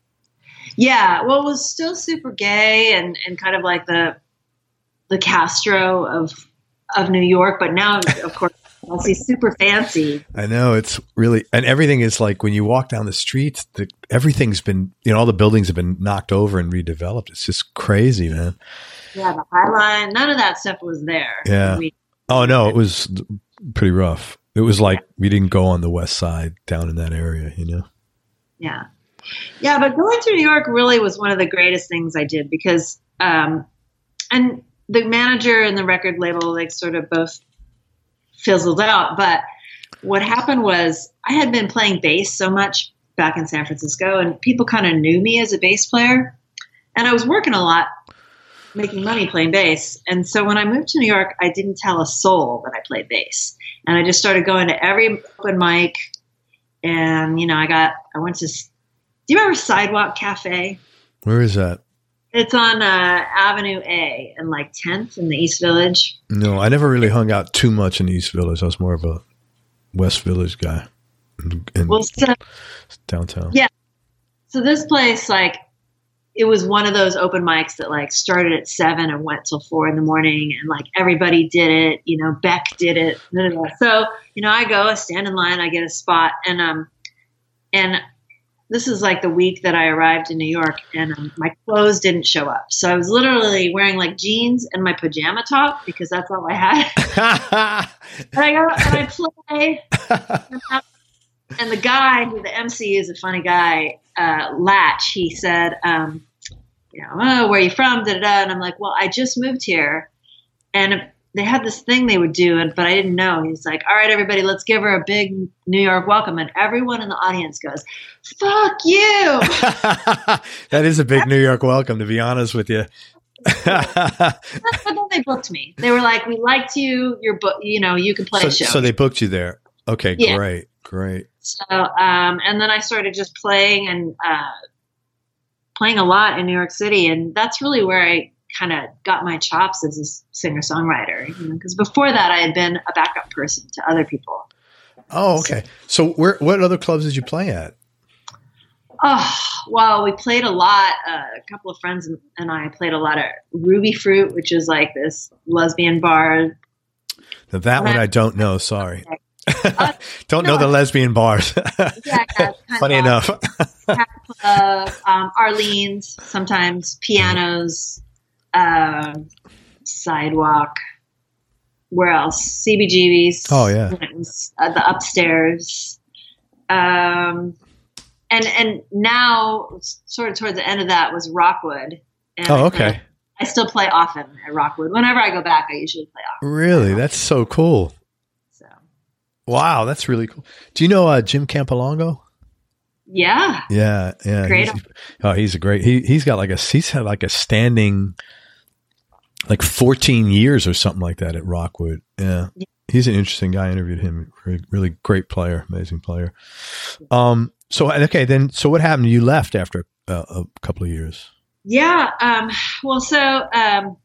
Yeah, well, it was still super gay and, and kind of like the the Castro of of New York, but now, of course, Chelsea's super fancy. I know, it's really, and everything is like when you walk down the streets, the, everything's been, you know, all the buildings have been knocked over and redeveloped. It's just crazy, man. Yeah, the High Line, none of that stuff was there. Yeah. We, Oh no, it was pretty rough. It was like we didn't go on the west side down in that area, you know? yeah. Yeah, but going to New York really was one of the greatest things I did because, um, and the manager and the record label, like sort of both fizzled out. But what happened was I had been playing bass so much back in San Francisco, and people kind of knew me as a bass player. And I was working a lot, making money playing bass. And so when I moved to New York, I didn't tell a soul that I played bass. And I just started going to every open mic. And, you know, I got, I went to, do you remember Sidewalk Cafe? Where is that? It's on uh, Avenue A and like tenth in the East Village. No, I never really hung out too much in the East Village. I was more of a West Village guy in, in Well, so, downtown. yeah. So this place, like, it was one of those open mics that like started at seven and went till four in the morning, and like everybody did it. You know, Beck did it. Blah, blah, blah. So you know, I go, I stand in line, I get a spot, and um, and this is like the week that I arrived in New York, and um, my clothes didn't show up. So I was literally wearing like jeans and my pajama top because that's all I had. And I go and I play, and, I, and the guy, who the M C is a funny guy, uh, Latch. He said, um, "You know, oh, where are you from?" Da, da, da. And I'm like, "Well, I just moved here, and they had this thing they would do, and but I didn't know." He's like, "All right, everybody, let's give her a big New York welcome." And everyone in the audience goes, "Fuck you!" That is a big New York welcome, to be honest with you. But then they booked me. They were like, "We liked you. You're book. You know, you can play so, a show." so they booked you there. Okay, Yeah. great, great. So, um, and then I started just playing and uh, playing a lot in New York City, and that's really where I kind of got my chops as a singer-songwriter. You know, because before that, I had been a backup person to other people. Oh, okay. So, where what other clubs did you play at? Oh, well, we played a lot. Uh, a couple of friends and I played a lot at Ruby Fruit, which is like this lesbian bar. Now, that And one I- I don't know. Sorry. Uh, Don't no, know the lesbian bars. Yeah, yeah, kind Funny of, enough. uh, um, Arlene's, sometimes pianos, um, Sidewalk. Where else? C B G B's. Oh, yeah. It was, uh, the Upstairs. Um, and and now, sort of towards the end of that, was Rockwood. And Oh, I okay. play- I still play often at Rockwood. Whenever I go back, I usually play often. Really? That's so cool. So Wow, that's really cool. Do you know uh, Jim Campolongo? yeah, Yeah, yeah. Great. He's, oh, he's a great. He he's got like a he's had like a standing like fourteen years or something like that at Rockwood. Yeah. yeah. He's an interesting guy. I interviewed him. Really, really great player, amazing player. Um, so, okay, then, so what happened? You left after uh, a couple of years. Yeah. Um, well, so, um,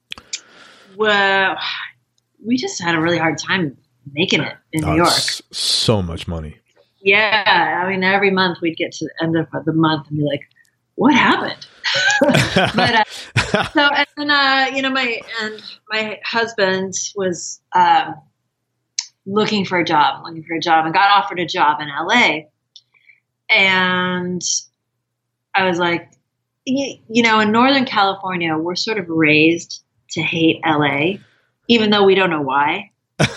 well, we just had a really hard time making it in oh, New York. So much money. Yeah. I mean, every month we'd get to the end of the month and be like, what happened? but, uh, so, and then, uh, you know, my, and my husband was, um, looking for a job, looking for a job and got offered a job in L A. And I was like, you, you know, in Northern California, we're sort of raised to hate L A, even though we don't know why.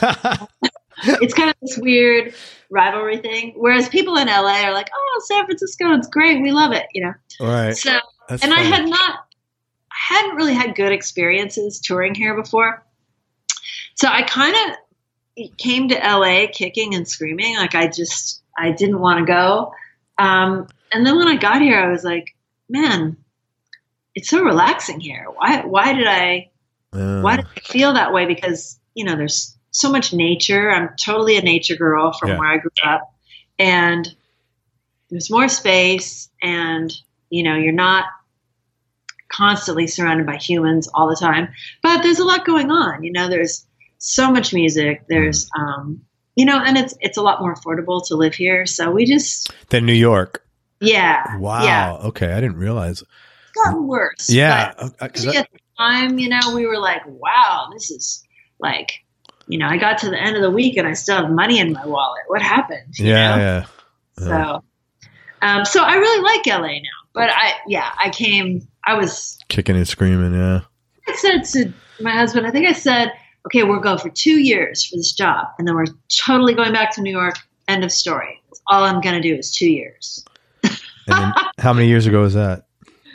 It's kind of this weird rivalry thing. Whereas people in L A are like, oh, San Francisco, it's great. We love it. You know? Right. So, That's and funny. I had not, I hadn't really had good experiences touring here before. So I kind of came to L A kicking and screaming. Like I just, I didn't want to go. Um, and then when I got here, I was like, man, it's so relaxing here. Why, why did I, uh. why did I feel that way? Because, you know, there's so much nature. I'm totally a nature girl from yeah. where I grew up, and there's more space, and, you know, you're not constantly surrounded by humans all the time, but there's a lot going on. You know, there's so much music. There's, um, you know, and it's, it's a lot more affordable to live here. So we just. Than New York. Yeah. Wow. Yeah. Okay. I didn't realize. It's gotten worse. Yeah. But uh, at the time, you know, we were like, wow, this is like, you know, I got to the end of the week and I still have money in my wallet. What happened? You yeah. know? Yeah. Uh. So, um, so I really like L A now, but I, yeah, I came, I was kicking and screaming. Yeah. I said to my husband, I think I said, okay, we'll go for two years for this job. And then we're totally going back to New York. End of story. That's all I'm going to do is two years. And then how many years ago was that?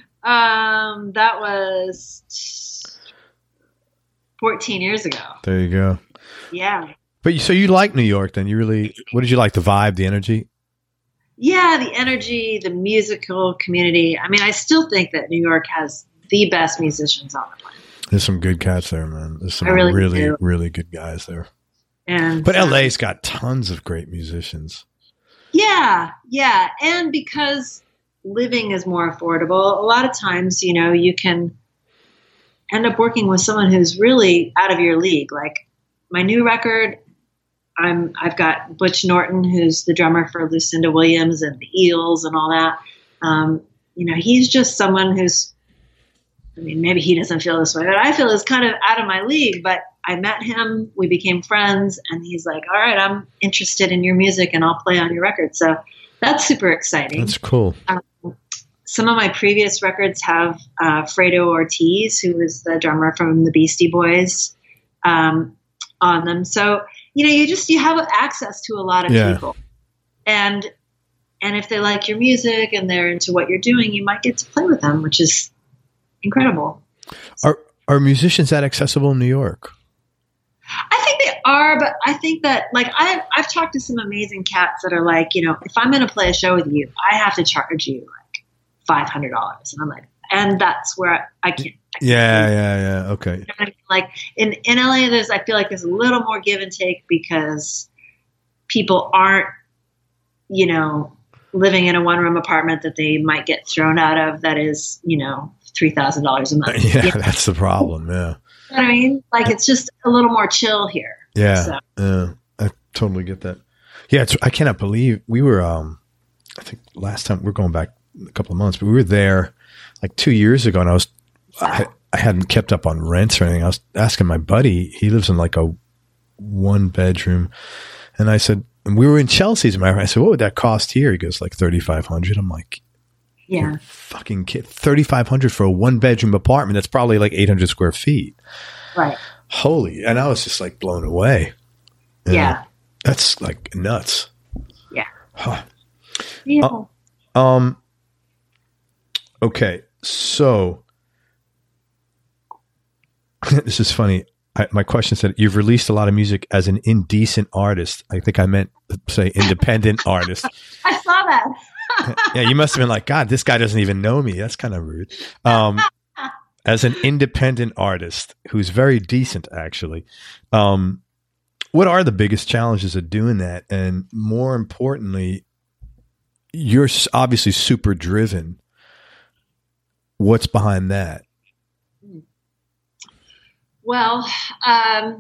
Um, that was fourteen years ago. There you go. Yeah. But you, so you like New York then? You really, what did you like? The vibe, the energy? Yeah, the energy, the musical community. I mean, I still think that New York has the best musicians on the planet. There's some good cats there, man. There's some really, really, really good guys there. And but L A's got tons of great musicians. Yeah, yeah. And because living is more affordable, a lot of times, you know, you can end up working with someone who's really out of your league. Like my new record, I'm, I've got Butch Norton, who's the drummer for Lucinda Williams and the Eels and all that. Um, you know, he's just someone who's, I mean, maybe he doesn't feel this way, but I feel is kind of out of my league. But I met him, we became friends, and he's like, all right, I'm interested in your music and I'll play on your record. So that's super exciting. That's cool. Um, some of my previous records have uh, Fredo Ortiz, who was the drummer from the Beastie Boys, um, on them. So, you know, you just, you have access to a lot of yeah. people. And, and if they like your music and they're into what you're doing, you might get to play with them, which is incredible. Are are musicians that accessible in New York? I think they are, but I think that, like, I've, I've talked to some amazing cats that are like, you know, if I'm going to play a show with you, I have to charge you like five hundred dollars. And I'm like, and that's where I, I can't. I can't yeah, yeah, yeah. Okay. You know what I mean? Like in, in L A, there's, I feel like there's a little more give and take because people aren't, you know, living in a one room apartment that they might get thrown out of that is, you know, three thousand dollars a month. Yeah, you know? That's the problem. Yeah. You know what I mean? Like it's just a little more chill here. Yeah. So. Yeah. I totally get that. Yeah. It's, I cannot believe we were, um, I think last time we're going back a couple of months, but we were there like two years ago and I was, I, I hadn't kept up on rents or anything. I was asking my buddy, he lives in like a one bedroom. And I said, and we were in Chelsea, as a matter of fact. I said, what would that cost here? He goes like thirty-five hundred. I'm like, yeah, fucking kid, thirty-five hundred for a one bedroom apartment. That's probably like eight hundred square feet. Right. Holy. And I was just like blown away. You yeah. know, that's like nuts. Yeah. Huh. Yeah. Uh, um, okay. So this is funny. I, my question said, you've released a lot of music as an indecent artist. I think I meant to say independent artist. I saw that. Yeah, you must have been like, God, this guy doesn't even know me. That's kind of rude. Um, as an independent artist who's very decent, actually, um, what are the biggest challenges of doing that? And more importantly, you're obviously super driven. What's behind that? Well, um,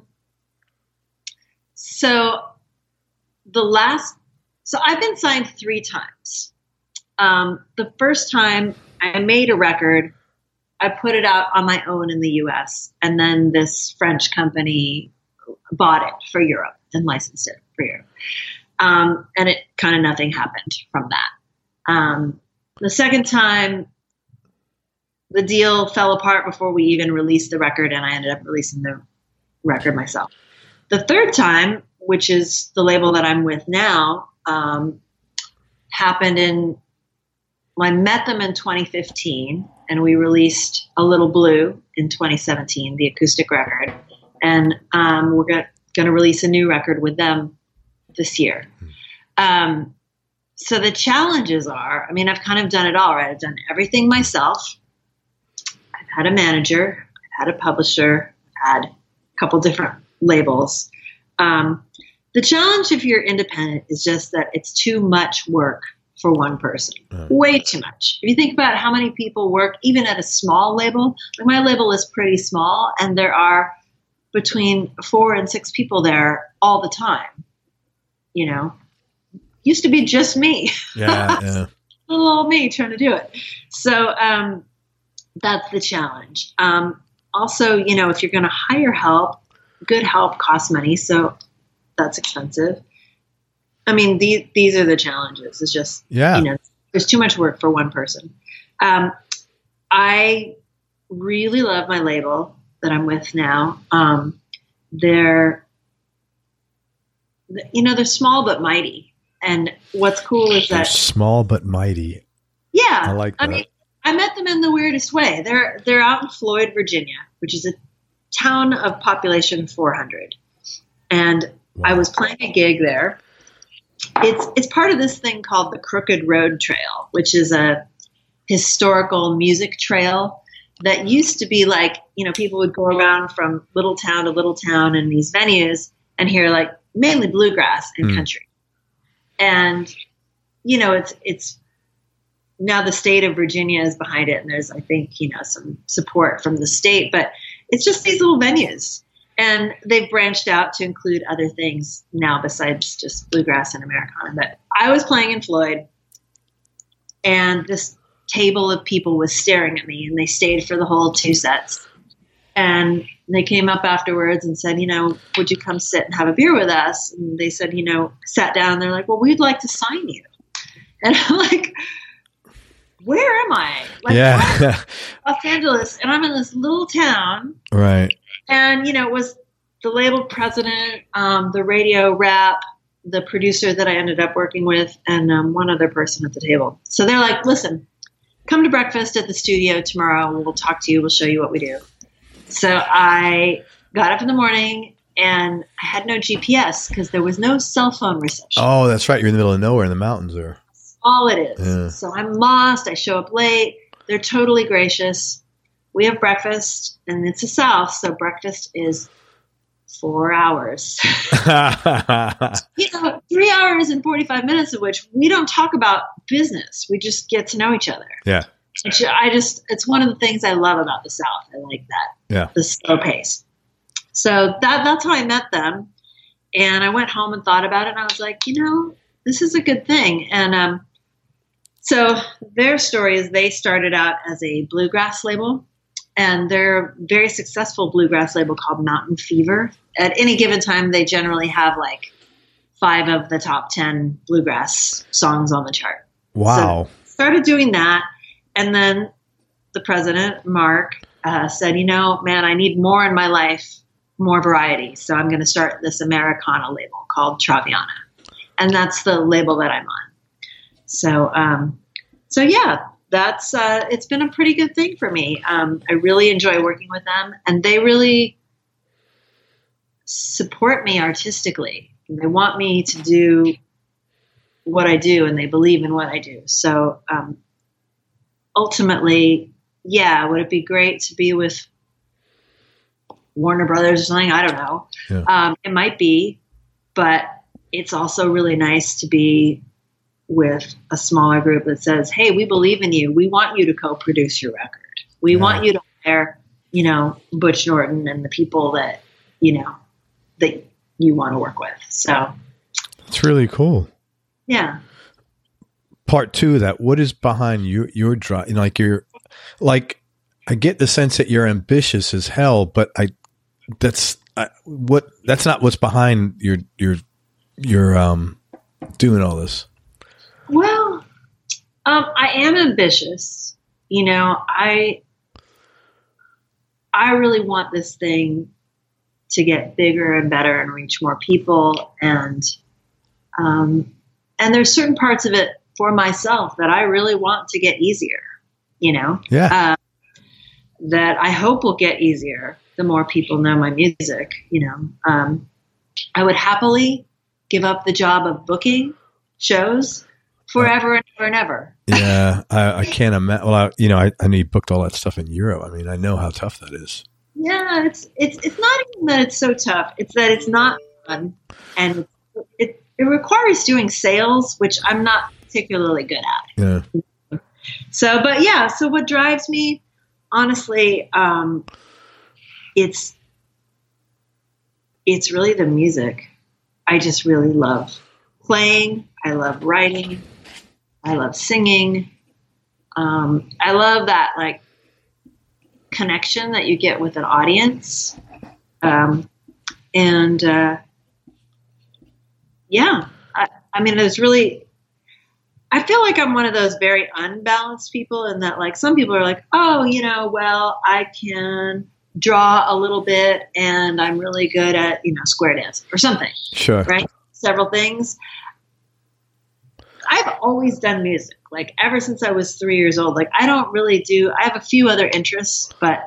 so the last, so I've been signed three times. Um, the first time I made a record, I put it out on my own in the U S, and then this French company bought it for Europe and licensed it for Europe. Um, and it kind of nothing happened from that. Um, the second time, the deal fell apart before we even released the record, and I ended up releasing the record myself. The third time, which is the label that I'm with now, um, happened in, I met them in twenty fifteen, and we released A Little Blue in twenty seventeen, the acoustic record. And um, we're going to release a new record with them this year. Um, so the challenges are, I mean, I've kind of done it all, right? I've done everything myself. I've had a manager, I've had a publisher, I've had a couple different labels. Um, the challenge if you're independent is just that it's too much work for one person. Uh, Way too much. If you think about how many people work, even at a small label, like my label is pretty small, and there are between four and six people there all the time. You know, used to be just me. Yeah, yeah. Little old me trying to do it. So um, that's the challenge. Um, also, you know, if you're going to hire help, good help costs money, so that's expensive. I mean, these these are the challenges. It's just, yeah. you know, there's too much work for one person. Um, I really love my label that I'm with now. Um, they're, you know, they're small but mighty. And what's cool is they're that small but mighty. Yeah, I like that. I mean, I met them in the weirdest way. They're they're out in Floyd, Virginia, which is a town of population four hundred, and wow. I was playing a gig there. It's it's part of this thing called the Crooked Road Trail, which is a historical music trail that used to be like, you know, people would go around from little town to little town in these venues and hear like mainly bluegrass and mm. country. And, you know, it's it's now the state of Virginia is behind it, and there's, I think, you know, some support from the state, but it's just these little venues. And they've branched out to include other things now besides just bluegrass and Americana. But I was playing in Floyd, and this table of people was staring at me, and they stayed for the whole two sets. And they came up afterwards and said, you know, would you come sit and have a beer with us? And they said, you know, sat down, and they're like, well, we'd like to sign you. And I'm like, where am I? Like, yeah. Los Angeles, and I'm in this little town. Right. And, you know, it was the label president, um, the radio rep, the producer that I ended up working with, and um, one other person at the table. So they're like, listen, come to breakfast at the studio tomorrow. We'll talk to you. We'll show you what we do. So I got up in the morning, and I had no G P S because there was no cell phone reception. Oh, that's right. You're in the middle of nowhere in the mountains there. That's all it is. Yeah. So I'm lost. I show up late. They're totally gracious. We have breakfast, and it's the South, so breakfast is four hours. You know, three hours and forty-five minutes of which we don't talk about business. We just get to know each other. Yeah. Which I just, it's one of the things I love about the South. I like that. Yeah. The slow pace. So that that's how I met them. And I went home and thought about it, and I was like, you know, this is a good thing. And um, so their story is they started out as a bluegrass label. And they're a very successful bluegrass label called Mountain Fever. At any given time, they generally have like five of the top ten bluegrass songs on the chart. Wow. So started doing that. And then the president, Mark, uh, said, you know, man, I need more in my life, more variety. So I'm going to start this Americana label called Traviana. And that's the label that I'm on. So, um, so yeah. That's uh, it's been a pretty good thing for me. Um, I really enjoy working with them, and they really support me artistically. They want me to do what I do, and they believe in what I do. So um, ultimately, yeah, would it be great to be with Warner Brothers or something? I don't know. Yeah. Um, it might be, but it's also really nice to be with a smaller group that says, hey, we believe in you. We want you to co-produce your record. We Yeah. want you to hire, you know, Butch Norton and the people that, you know, that you want to work with. So it's really cool. yeah. Part two of that, what is behind your, your drive? You know, like you're like, I get the sense that you're ambitious as hell, but I, that's I, what, that's not what's behind your, your, your, um, doing all this. Well, um, I am ambitious. You know, I, I really want this thing to get bigger and better and reach more people. And, um, and there's certain parts of it for myself that I really want to get easier, you know, Yeah. uh, that I hope will get easier the more people know my music, you know. Um, I would happily give up the job of booking shows forever and ever and ever. Yeah. I, I can't imagine. Well, I, you know, I, I know you booked all that stuff in Europe. I mean, I know how tough that is. Yeah, it's it's it's not even that it's so tough. It's that it's not fun, and it it requires doing sales, which I'm not particularly good at. Yeah. So, but yeah, so what drives me, honestly, um, it's it's really the music. I just really love playing. I love writing. I love singing. Um, I love that like connection that you get with an audience. Um, and uh, yeah, I, I mean, there's really. I feel like I'm one of those very unbalanced people in that like some people are like, oh, you know, well, I can draw a little bit and I'm really good at, you know, square dance or something. Sure. Right. Several things. I've always done music, like ever since I was three years old. Like I don't really do, I have a few other interests, but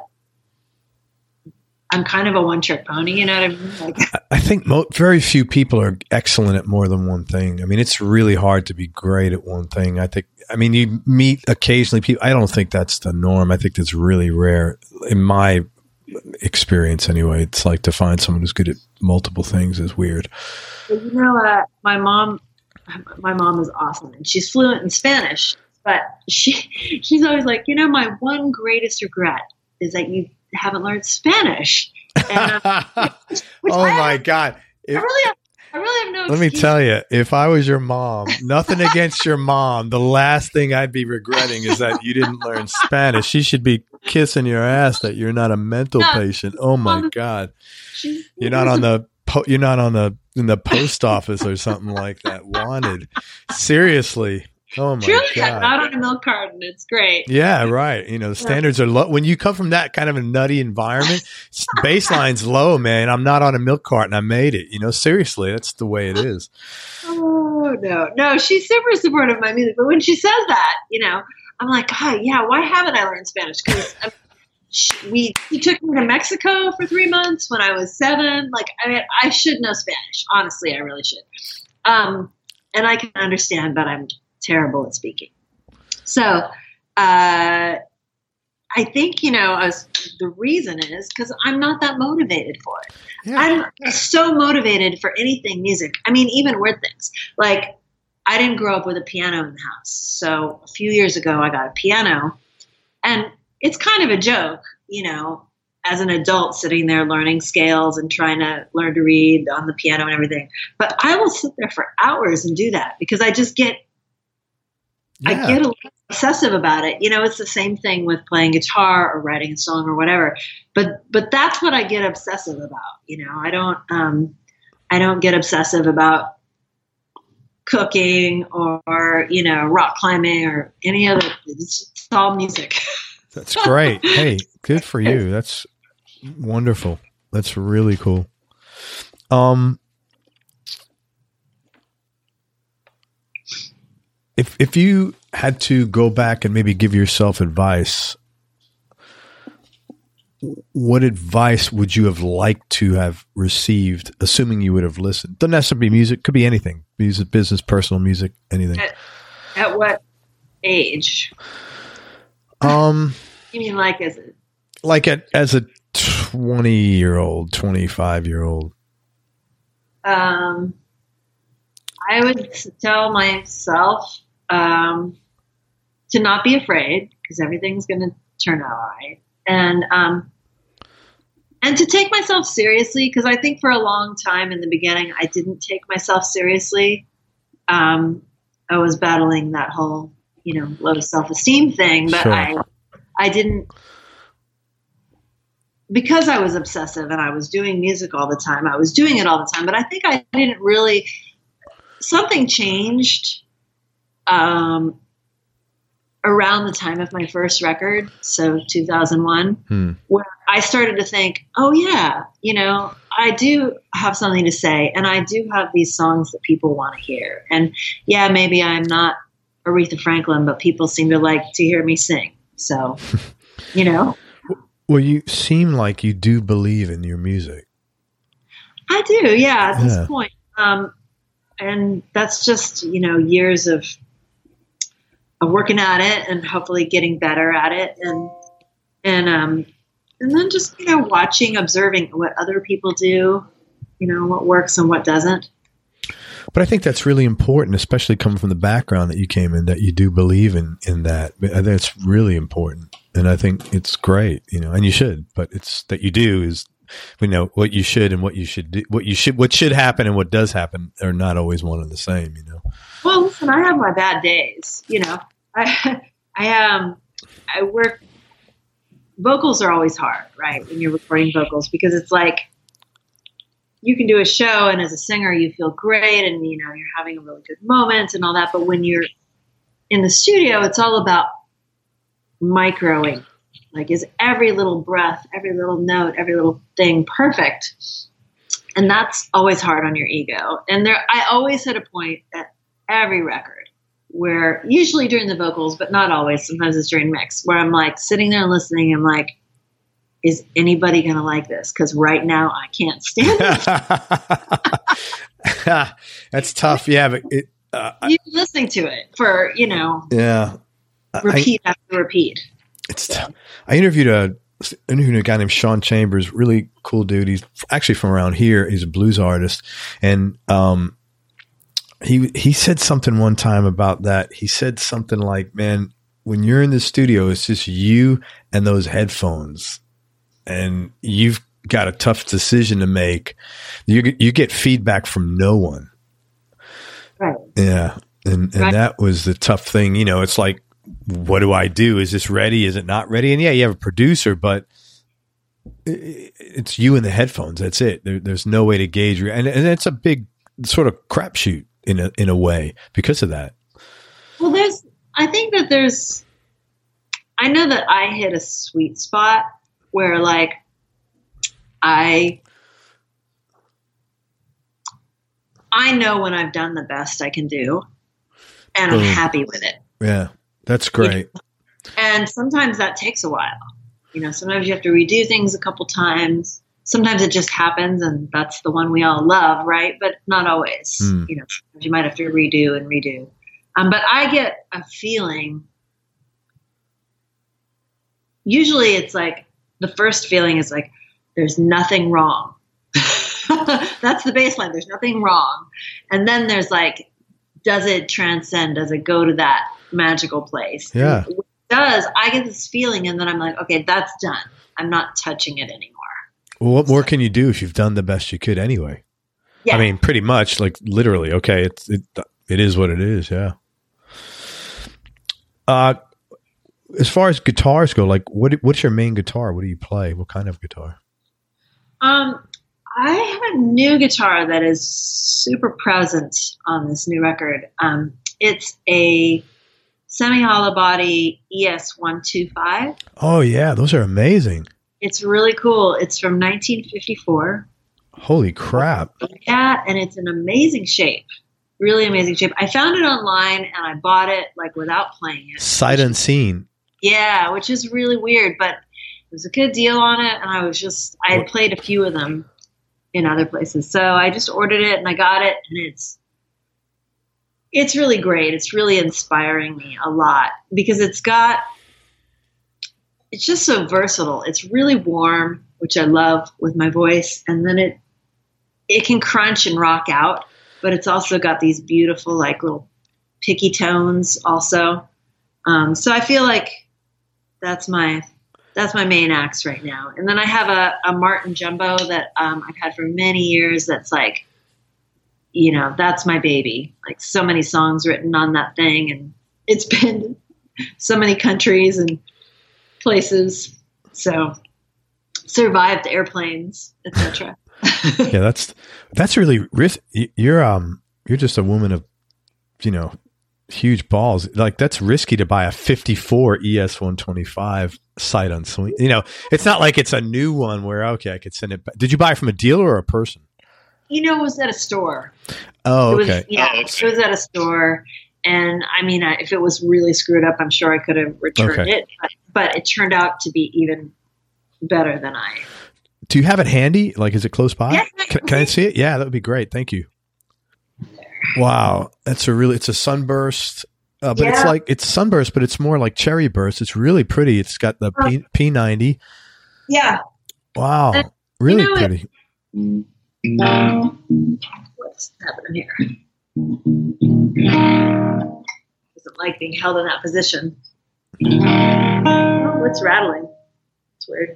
I'm kind of a one trick pony, you know what I mean? Like, I think mo- very few people are excellent at more than one thing. I mean, it's really hard to be great at one thing. I think, I mean, you meet occasionally people. I don't think that's the norm. I think that's really rare in my experience anyway. It's like to find someone who's good at multiple things is weird. you know, uh, my mom, my mom is awesome and she's fluent in Spanish, but she, she's always like, you know, my one greatest regret is that you haven't learned Spanish. And, uh, which, which Oh I my have, God. If, I really have, I really have no let me excuse. tell you, if I was your mom, nothing against your mom, the last thing I'd be regretting is that you didn't learn Spanish. She should be kissing your ass that you're not a mental No, patient. Oh my Mom, God. she's- You're not on the po- you're not on the in the post office or something like that. Wanted. Seriously. Oh my Truly, God. I'm not on a milk carton. It's great. Yeah, right. You know, the standards are low. When you come from that kind of a nutty environment, s- baseline's low, man. I'm not on a milk carton. I made it. You know, seriously, that's the way it is. Oh no, no, she's super supportive of my music. But when she says that, you know, I'm like, God, yeah. Why haven't I learned Spanish? Because we she took me to Mexico for three months when I was seven. Like, I mean, I should know Spanish. Honestly, I really should. Um, and I can understand, but I'm terrible at speaking. So, uh, I think, you know, as the reason is because I'm not that motivated for it. Yeah. I'm so motivated for anything music. I mean, even weird things. Like, I didn't grow up with a piano in the house. So a few years ago, I got a piano. And it's kind of a joke, you know, as an adult sitting there learning scales and trying to learn to read on the piano and everything. But I will sit there for hours and do that because I just get I Yeah. get a little obsessive about it. You know, it's the same thing with playing guitar or writing a song or whatever. But but that's what I get obsessive about. You know, I don't um, I don't get obsessive about cooking or, you know, rock climbing or any other. It's, it's all music. That's great. Hey, good for you. That's wonderful. That's really cool. Um, if if you had to go back and maybe give yourself advice, what advice would you have liked to have received, assuming you would have listened? Doesn't necessarily be music, could be anything. Music, business, personal music, anything. At, at what age? Um, You mean like as a like at, as a twenty year old, twenty-five year old? Um, I would tell myself um, to not be afraid because everything's going to turn out all right. And, um, and to take myself seriously, because I think for a long time in the beginning, I didn't take myself seriously. Um, I was battling that whole, you know, low self-esteem thing, but Sure. I, I didn't, because I was obsessive and I was doing music all the time, I was doing it all the time, but I think I didn't really, something changed, um, around the time of my first record, so two thousand one, hmm. where I started to think, oh yeah, you know, I do have something to say, and I do have these songs that people want to hear. And yeah, maybe I'm not Aretha Franklin, but people seem to like to hear me sing. So, you know. Well, you seem like you do believe in your music. I do, yeah, at yeah. this point. Um, and that's just, you know, years of of working at it and hopefully getting better at it, and and um and then just, you know, watching, observing what other people do, you know, what works and what doesn't. But I think that's really important, especially coming from the background that you came in, that you do believe in in that. I think it's really important, and I think it's great, you know, and you should. But it's that you do is, we know what you should and what you should do, what you should, what should happen and what does happen are not always one and the same, you know. Well, listen, I have my bad days, you know. I, I um, I work. Vocals are always hard, right? When you're recording vocals, because it's like you can do a show, and as a singer, you feel great, and you know you're having a really good moment and all that. But when you're in the studio, it's all about microing. Like, is every little breath, every little note, every little thing perfect? And that's always hard on your ego. And there, I always hit a point at every record where, usually during the vocals, but not always, sometimes it's during mix, where I'm like sitting there and listening. I'm like, is anybody going to like this? Because right now I can't stand it. That's tough. Yeah, but it, uh, you're listening to it for, you know, yeah, repeat I, after repeat. It's t- I interviewed a interviewed a guy named Sean Chambers, really cool dude. He's actually from around here. He's a blues artist, and um, he he said something one time about that. He said something like, "Man, when you're in the studio, it's just you and those headphones, and you've got a tough decision to make. You you get feedback from no one." Right. Yeah, and and right. that was the tough thing. You know, it's like, what do I do? Is this ready? Is it not ready? And yeah, you have a producer, but it's you and the headphones. That's it. There, there's no way to gauge. And, and it's a big sort of crapshoot in a, in a way because of that. Well, there's, I think that there's, I know that I hit a sweet spot where like I, I know when I've done the best I can do, and I'm Boom. happy with it. Yeah. That's great. You know? And sometimes that takes a while. You know, sometimes you have to redo things a couple times. Sometimes it just happens, and that's the one we all love, right? But not always. Mm. You know, you might have to redo and redo. Um, but I get a feeling, usually it's like, the first feeling is like, there's nothing wrong. That's the baseline. There's nothing wrong. And then there's like, does it transcend? Does it go to that magical place? Yeah. When it does, I get this feeling, and then I'm like, okay, that's done. I'm not touching it anymore. Well, what more can you do if you've done the best you could anyway? Yeah. I mean, pretty much, like literally. Okay, it's it it is what it is. Yeah. Uh, as far as guitars go, like what what's your main guitar? What do you play? What kind of guitar? Um, I have a new guitar that is super present on this new record. Um, it's a semi-hollow body E S one twenty-five. Oh yeah, those are amazing. It's really cool. It's from nineteen fifty-four. Holy crap. Yeah, and it's an amazing shape. Really amazing shape. I found it online and I bought it like without playing it. Sight unseen. Yeah, which is really weird, but it was a good deal on it, and I was just I had played a few of them in other places. So I just ordered it and I got it, and it's it's really great. It's really inspiring me a lot because it's got it's just so versatile. It's really warm, which I love with my voice. And then it, it can crunch and rock out, but it's also got these beautiful, like little picky tones also. Um, so I feel like that's my, that's my main axe right now. And then I have a, a Martin Jumbo that um, I've had for many years. That's like, you know, that's my baby. Like so many songs written on that thing, and it's been so many countries and places. So survived airplanes, et cetera. Yeah, that's that's really risk. You're um you're just a woman of, you know, huge balls. Like that's risky to buy a fifty-four E S one twenty-five sight unseen. You know, it's not like it's a new one where okay, I could send it back. Did you buy it from a dealer or a person? You know, it was at a store. Oh, it was, okay. Yeah, oh, okay. It was at a store. And I mean, I, if it was really screwed up, I'm sure I could have returned Okay. it. But, but it turned out to be even better than I. Do you have it handy? Like, is it close by? Yeah. Can, can I see it? Yeah, that would be great. Thank you. Wow. That's a really, it's a sunburst, uh, but it's Yeah. like, it's sunburst, but it's more like cherry burst. It's really pretty. It's got the P, P ninety. Yeah. Wow. And, Really you know, pretty. What's happening here? Doesn't like being held in that position. Oh, what's rattling? It's weird.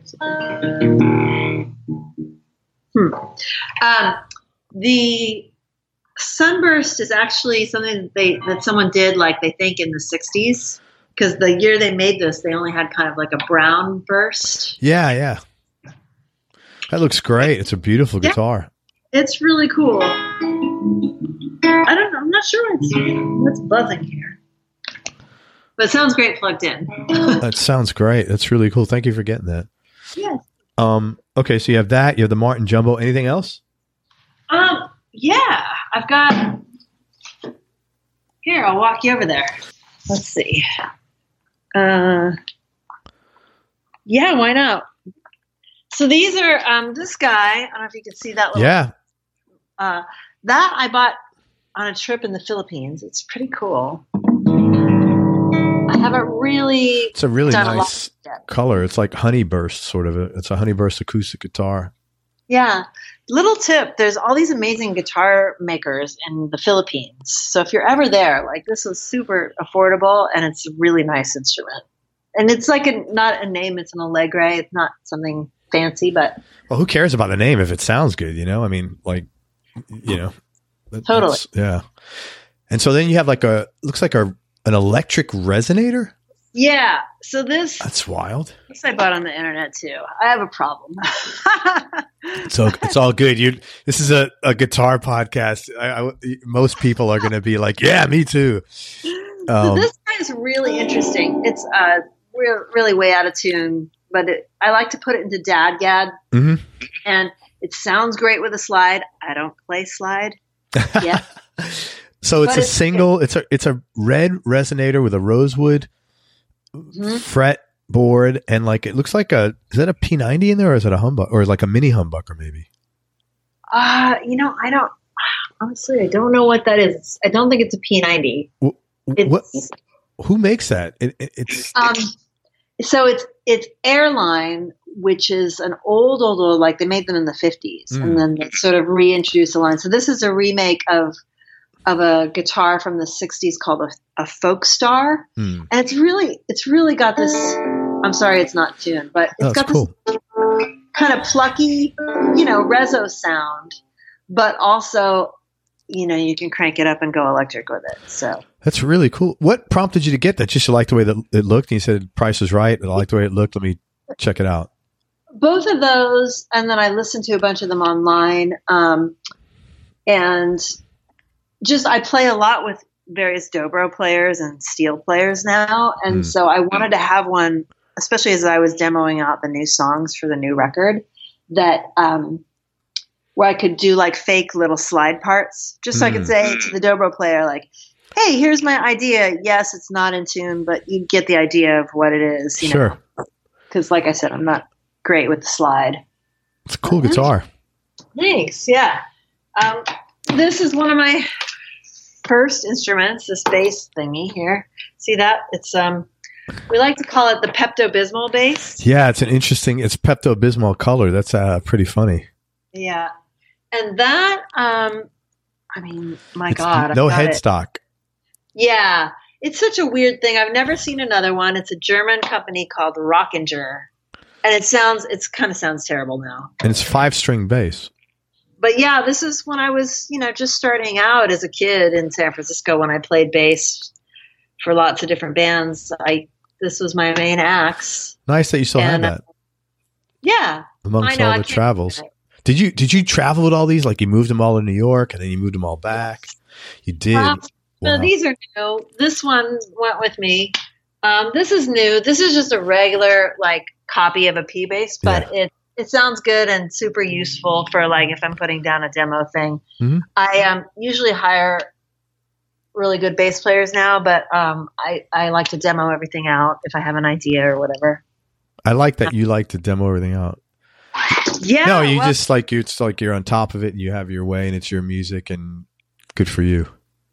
Hmm. Um, the sunburst is actually something that they that someone did, like they think in the sixties, because the year they made this, they only had kind of like a brown burst. Yeah, yeah. That looks great. It's a beautiful Yeah. guitar. It's really cool. I don't know. I'm not sure what's, what's buzzing here. But it sounds great plugged in. That sounds great. That's really cool. Thank you for getting that. Yeah. Um, okay, so you have that. You have the Martin Jumbo. Anything else? Um, yeah. I've got... Here, I'll walk you over there. Let's see. Uh, yeah, why not? So these are... Um, this guy, I don't know if you can see that little... Yeah. Uh, that I bought on a trip in the Philippines. It's pretty cool. I haven't really. It's a really done a lot nice yet. color. It's like honey burst, sort of. A, it's a honey burst acoustic guitar. Yeah. Little tip: there's all these amazing guitar makers in the Philippines. So if you're ever there, like this is super affordable and it's a really nice instrument. And it's like a, not a name; it's an Allegre. It's not something fancy, but Well, who cares about the name if it sounds good? You know, I mean, like, you know, that, Totally. that's- yeah. And so then you have like a looks like a an electric resonator. yeah. So this That's wild. this I bought on the internet too. I have a problem. So it's all good. You. This is a, a guitar podcast. I, I, most people are going to be like, yeah, me too. So Um, this guy is really interesting. It's uh, re- really way out of tune, but it, I like to put it into DADGAD, mhm. and it sounds great with a slide. I don't play slide. Yeah. So it's But a it's- single. It's a it's a red resonator with a rosewood Mhm. fret board, and like it looks like a is that a P ninety in there, or is it a humbuck, or like a mini humbucker maybe? Uh, you know, I don't, honestly, I don't know what that is. I don't think it's a P ninety. W- It's, What? Who makes that? It, it, it's um, so it's, it's Airline, which is an old, old, old, like they made them in the fifties Mm. and then they sort of reintroduced the line. So this is a remake of, of a guitar from the sixties called a, a Folk Star. hmm. And it's really, it's really got this, I'm sorry, it's not tuned, but it's Oh, got that's cool. this kind of plucky, you know, reso sound, but also, you know, you can crank it up and go electric with it. So That's really cool. What prompted you to get that? Just you like the way that it looked, and you said price is right. I like the way it looked. Let me check it out. both of those, and then I listened to a bunch of them online. Um, and just I play a lot with various dobro players and steel players now, and Mm. so I wanted to have one, especially as I was demoing out the new songs for the new record, that um, where I could do like fake little slide parts, just so I could Mm. say to the dobro player, like, "Hey, here's my idea. Yes, it's not in tune, but you get the idea of what it is." You Sure, because like I said, I'm not great with the slide. it's a cool guitar. Thanks. Yeah. Um, this is one of my first instruments, this bass thingy here. See that? It's um, We like to call it the Pepto-Bismol bass. Yeah, it's an interesting. It's Pepto-Bismol color. That's uh, pretty funny. Yeah, and that. Um, I mean, my It's God, no I've got it. headstock. Yeah, it's such a weird thing. I've never seen another one. It's a German company called Rockinger, and it sounds. It's kind of sounds terrible now. And it's five string bass. But yeah, this is when I was, you know, just starting out as a kid in San Francisco when I played bass for lots of different bands. I this was my main axe. Nice that you still And, have that Yeah, amongst I know, all I the can't- travels. Did you did you travel with all these? Like you moved them all to New York and then you moved them all back? You did. Well, No, Wow. these are new. This one went with me. Um, this is new. This is just a regular like copy of a P bass, but it it sounds good and super useful for like if I'm putting down a demo thing. Mhm. I um, usually hire really good bass players now, but um, I I like to demo everything out if I have an idea or whatever. I like that you like to demo everything out. Yeah. No, you well, just like you. It's like you're on top of it and you have your way and it's your music and good for you.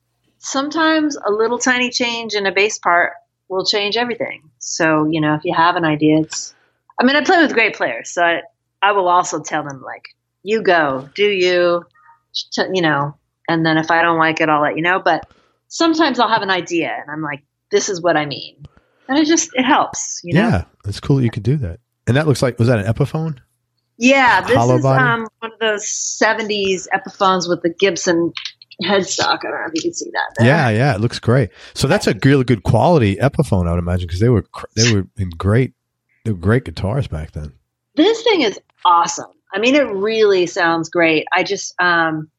sometimes a little tiny change in a bass part will change everything. So, you know, if you have an idea, it's, I mean, I play with great players, so I, I will also tell them like, you go, do you, t- you know, and then if I don't like it, I'll let you know. But sometimes I'll have an idea and I'm like, this is what I mean. And it just, it helps, you know? Yeah, it's cool that you could do that. And that looks like, was that an Epiphone? Yeah, this Hollow is body? um, one of those seventies Epiphones with the Gibson headstock. I don't know if you can see that there. Yeah, yeah, it looks great. So that's a really good quality Epiphone, I would imagine, because they were cr- they were in great, they were great guitars back then. This thing is awesome. I mean, it really sounds great. I just, um,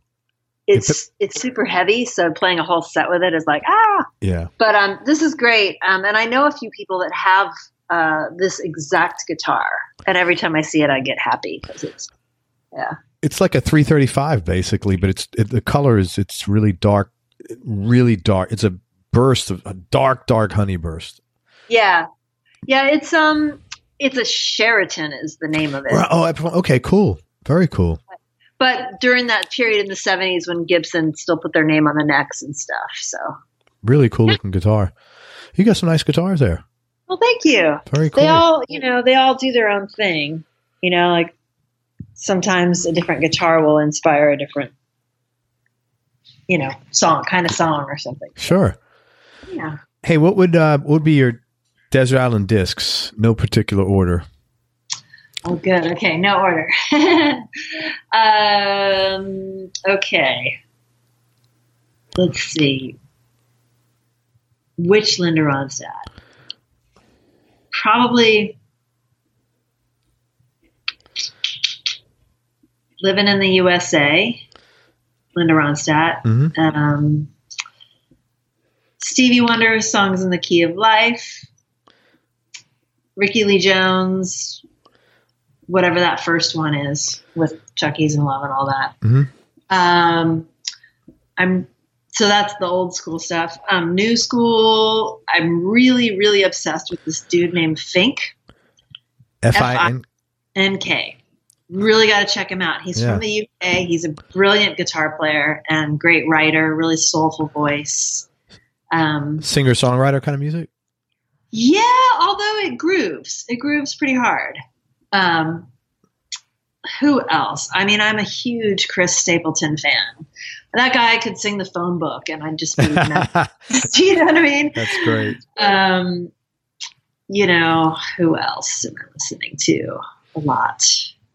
it's it's super heavy, so playing a whole set with it is like ah. Yeah, But um, this is great, um, and I know a few people that have uh, this exact guitar, and every time I see it, I get happy because it's yeah. it's like a three thirty-five basically, but it's it, the color is it's really dark, really dark. It's a burst of a dark, dark honey burst. Yeah, yeah. It's um, it's a Sheraton is the name of it. Right, oh, Epiphone. Okay, cool, very cool. But during that period in the seventies when Gibson still put their name on the necks and stuff. So, Really cool looking guitar. You got some nice guitars there. well, thank you. Very cool. They all, you know, they all do their own thing. You know, like sometimes a different guitar will inspire a different, you know, song, kind of song or something. Sure. Yeah. Hey, what would uh, what would be your Desert Island discs? No particular order. Oh, good. Okay, no order. um, okay. Let's see. Which Linda Ronstadt? Probably Living in the U S A, Linda Ronstadt. Mm-hmm. Um, Stevie Wonder, Songs in the Key of Life. Ricky Lee Jones, whatever that first one is with Chucky's in Love and all that. Mm-hmm. Um, I'm so that's the old school stuff. Um, new school, I'm really, really obsessed with this dude named Fink, F I N. N K. Really got to check him out. He's Yeah. from the U K. He's a brilliant guitar player and great writer, really soulful voice. Um, Singer songwriter kind of music. Yeah, although it grooves. It grooves pretty hard. Um, who else? I mean, I'm a huge Chris Stapleton fan. That guy could sing the phone book, and I'd just be, you know, do you know what I mean? That's great. Um, you know, who else am I listening to a lot?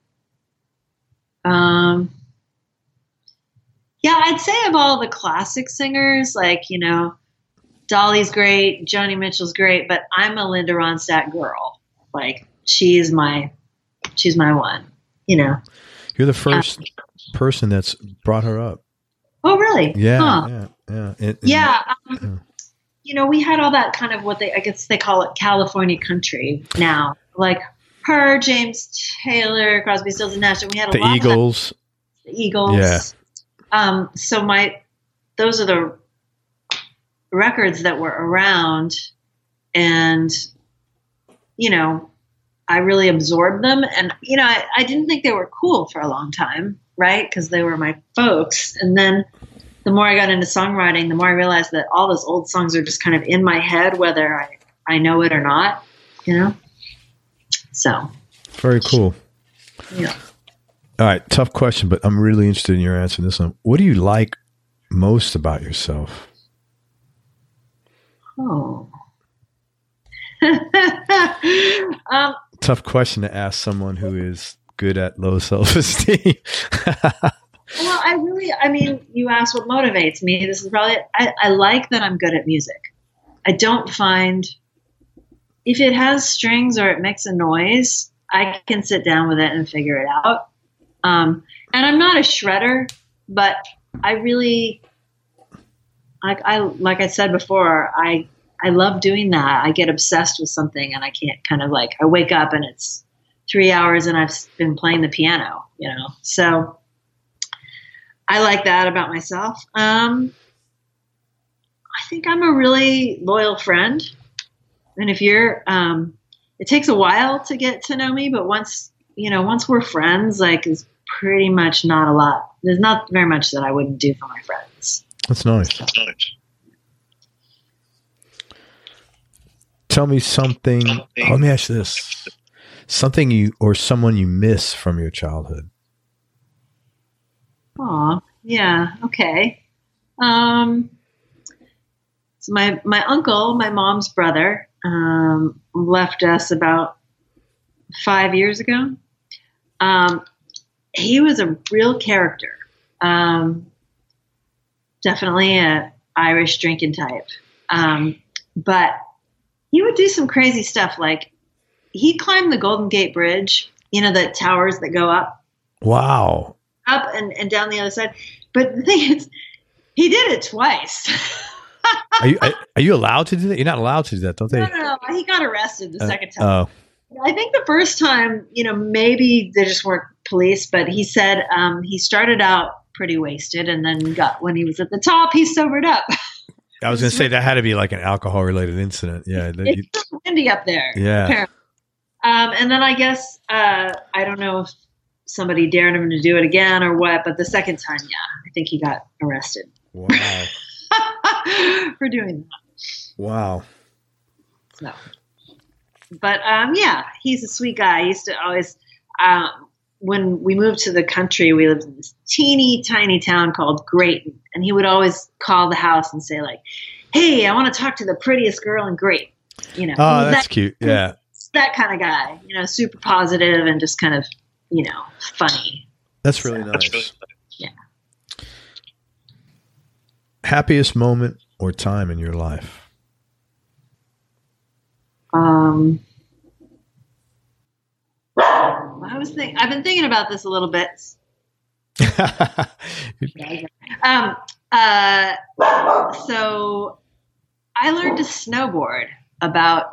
Um, yeah, I'd say of all the classic singers, like, you know, Dolly's great, Joni Mitchell's great, but I'm a Linda Ronstadt girl. Like, she's my, she's my one, you know. You're the first person that's brought her up. Oh, really? Yeah, Huh. yeah, yeah. And- and- Yeah. Um, yeah. You know, we had all that kind of what they, I guess they call it California country now. Like her, James Taylor, Crosby, Stills and Nash. And we had a The lot Eagles. of that. The Eagles. Yeah. Um, so my, those are the records that were around, and you know, I really absorbed them. And you know, I, I didn't think they were cool for a long time, right? Because they were my folks. And then the more I got into songwriting, the more I realized that all those old songs are just kind of in my head, whether I, I know it or not, you know? So. Very cool. Yeah. All right. Tough question, but I'm really interested in your answer to this one. What do you like most about yourself? Oh. um, Tough question to ask someone who is good at low self-esteem. Well, I really, I mean, you asked what motivates me. This is probably, I, I like that I'm good at music. I don't find, if it has strings or it makes a noise, I can sit down with it and figure it out. Um, and I'm not a shredder, but I really, like I, like I said before, I, I love doing that. I get obsessed with something and I can't kind of like, I wake up and it's three hours and I've been playing the piano, you know? So I like that about myself. Um, I think I'm a really loyal friend. And if you're, um, it takes a while to get to know me, but once, you know, once we're friends, like is pretty much not a lot. There's not very much that I wouldn't do for my friends. That's nice. That's nice. Tell me something. Oh, let me ask you this. Something you or someone you miss from your childhood. Oh, yeah. Okay. Um, so my, my uncle, my mom's brother, um, left us about five years ago. Um, he was a real character. Um, definitely a Irish drinking type. Um, but he would do some crazy stuff. Like he climbed the Golden Gate Bridge, you know, the towers that go up. Wow. Up and, and down the other side. But the thing is, he did it twice. Are you are you allowed to do that? You're not allowed to do that, don't they? No, no, no. He got arrested the uh, second time. Oh. I think the first time, you know, maybe they just weren't police, but he said um, he started out pretty wasted and then got, when he was at the top, he sobered up. I was going to say that had to be like an alcohol related incident. Yeah. That, it's so windy up there. Yeah. Apparently. Um, and then I guess, uh, I don't know if somebody dared him to do it again or what, but the second time, yeah, I think he got arrested. Wow. For doing that. Wow. So, but um, yeah, he's a sweet guy. He used to always, um, when we moved to the country, we lived in this teeny tiny town called Grayton, and he would always call the house and say like, "Hey, I want to talk to the prettiest girl in Grayton." You know, oh, that's that, cute. Yeah, that kind of guy. You know, super positive and just kind of, you know, funny. That's really so, nice. That's really, yeah. Happiest moment or time in your life? Um, I was think I've been thinking about this a little bit. um, uh, so I learned to snowboard about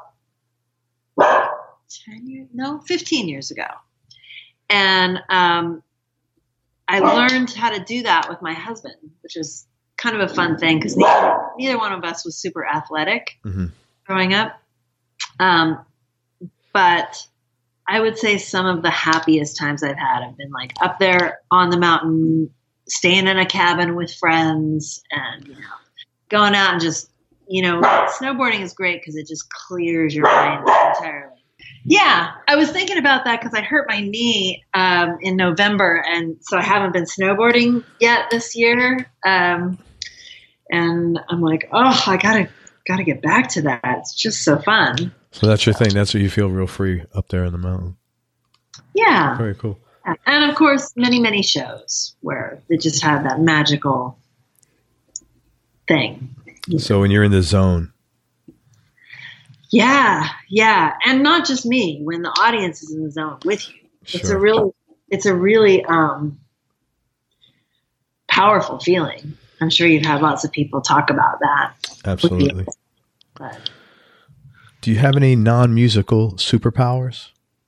ten years, no, fifteen years ago, and um, I learned how to do that with my husband, which was kind of a fun thing because neither, neither one of us was super athletic mm-hmm. growing up. Um, but I would say some of the happiest times I've had have been like up there on the mountain, staying in a cabin with friends and, you know, going out and just, you know, snowboarding is great because it just clears your mind entirely. Yeah, I was thinking about that because I hurt my knee um, in November, and so I haven't been snowboarding yet this year. Um, and I'm like, oh, I gotta gotta get back to that. It's just so fun. So that's your thing. That's what you feel real free up there in the mountain. Yeah, very cool. And of course, many many shows where they just have that magical thing. So when you're in the zone. Yeah, yeah, and not just me. When the audience is in the zone with you, sure. it's a really, it's a really um, powerful feeling. I'm sure you've had lots of people talk about that. Absolutely. But. Do you have any non-musical superpowers?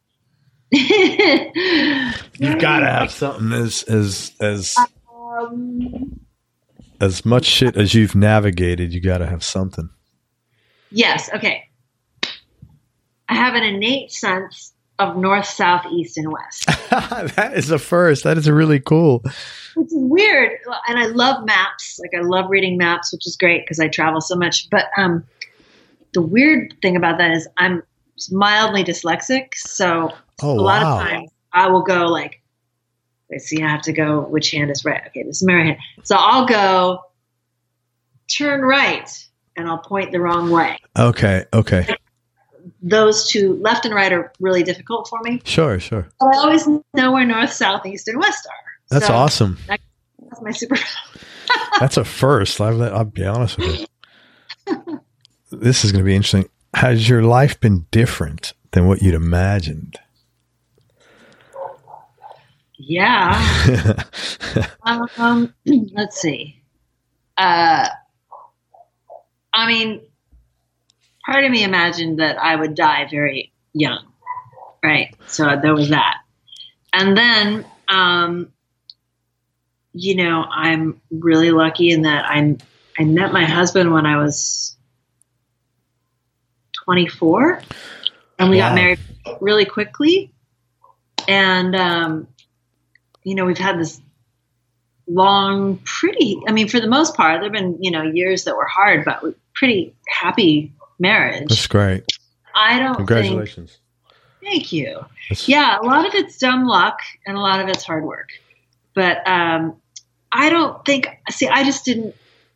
You've got to have something as as as um, as much shit as you've navigated. You got to have something. Yes. Okay. I have an innate sense of north, south, east, and west. That is a first. That is really cool. Which is weird. And I love maps. Like I love reading maps, which is great because I travel so much. But um, the weird thing about that is I'm mildly dyslexic. So oh, a lot wow. of times I will go like, let's see, I have to go, which hand is right? Okay, this is my right hand. So I'll go turn right and I'll point the wrong way. Okay. Okay. Those two, left and right, are really difficult for me. Sure. Sure. But I always know where north, south, east, and west are. That's so awesome. That, that's my super. That's a first. I'll, I'll be honest with you. This is going to be interesting. Has your life been different than what you'd imagined? Yeah. um, let's see. Uh, I mean, part of me imagined that I would die very young, right? So there was that. And then, um, you know, I'm really lucky in that I I met my husband when I was twenty-four, and we Wow. got married really quickly. And, um, you know, we've had this long, pretty, I mean, for the most part, there have been, you know, years that were hard, but pretty happy marriage. That's great. I don't Congratulations. think, thank you. That's, Yeah, a lot of it's dumb luck and a lot of it's hard work. But um, I don't think, see, I just didn't,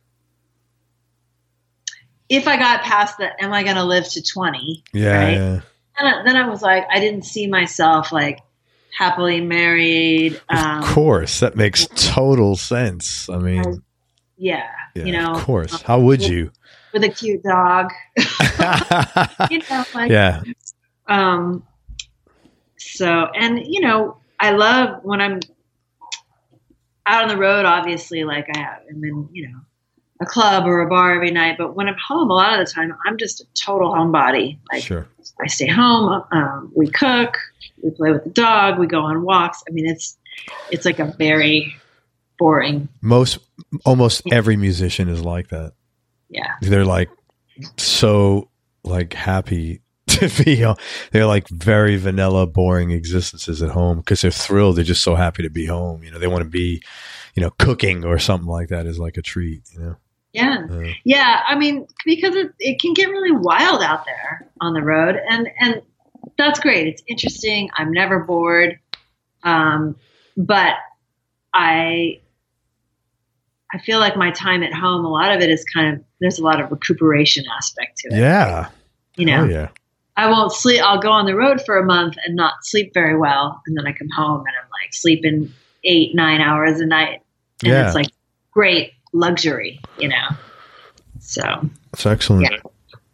if I got past the, am I going to live to twenty? yeah, right? yeah. And I, then I was like, I didn't see myself like happily married. Um, Of course. That makes total sense. I mean, yeah, yeah, you know. of course. How would you? With a cute dog. you know, like, yeah. Um, so, and you know, I love when I'm out on the road, obviously, like I have, I'm in, you know, a club or a bar every night, but when I'm home, a lot of the time, I'm just a total homebody. Like Sure. I stay home, um, we cook, we play with the dog, we go on walks. I mean, it's, it's like a very boring. Most, almost every musician is like that. Yeah. They're like so like happy to be, they're like very vanilla, boring existences at home because they're thrilled. They're just so happy to be home. You know, they want to be, you know, cooking or something like that is like a treat, you know? Yeah. Uh, Yeah. I mean, because it, it can get really wild out there on the road, and, and that's great. It's interesting. I'm never bored. Um, but I, I feel like my time at home, a lot of it is kind of, there's a lot of recuperation aspect to it. yeah. You know, Oh, yeah. I won't sleep. I'll go on the road for a month and not sleep very well. And then I come home and I'm like sleeping eight, nine hours a night. And Yeah. it's like great luxury, you know? So That's excellent. Yeah.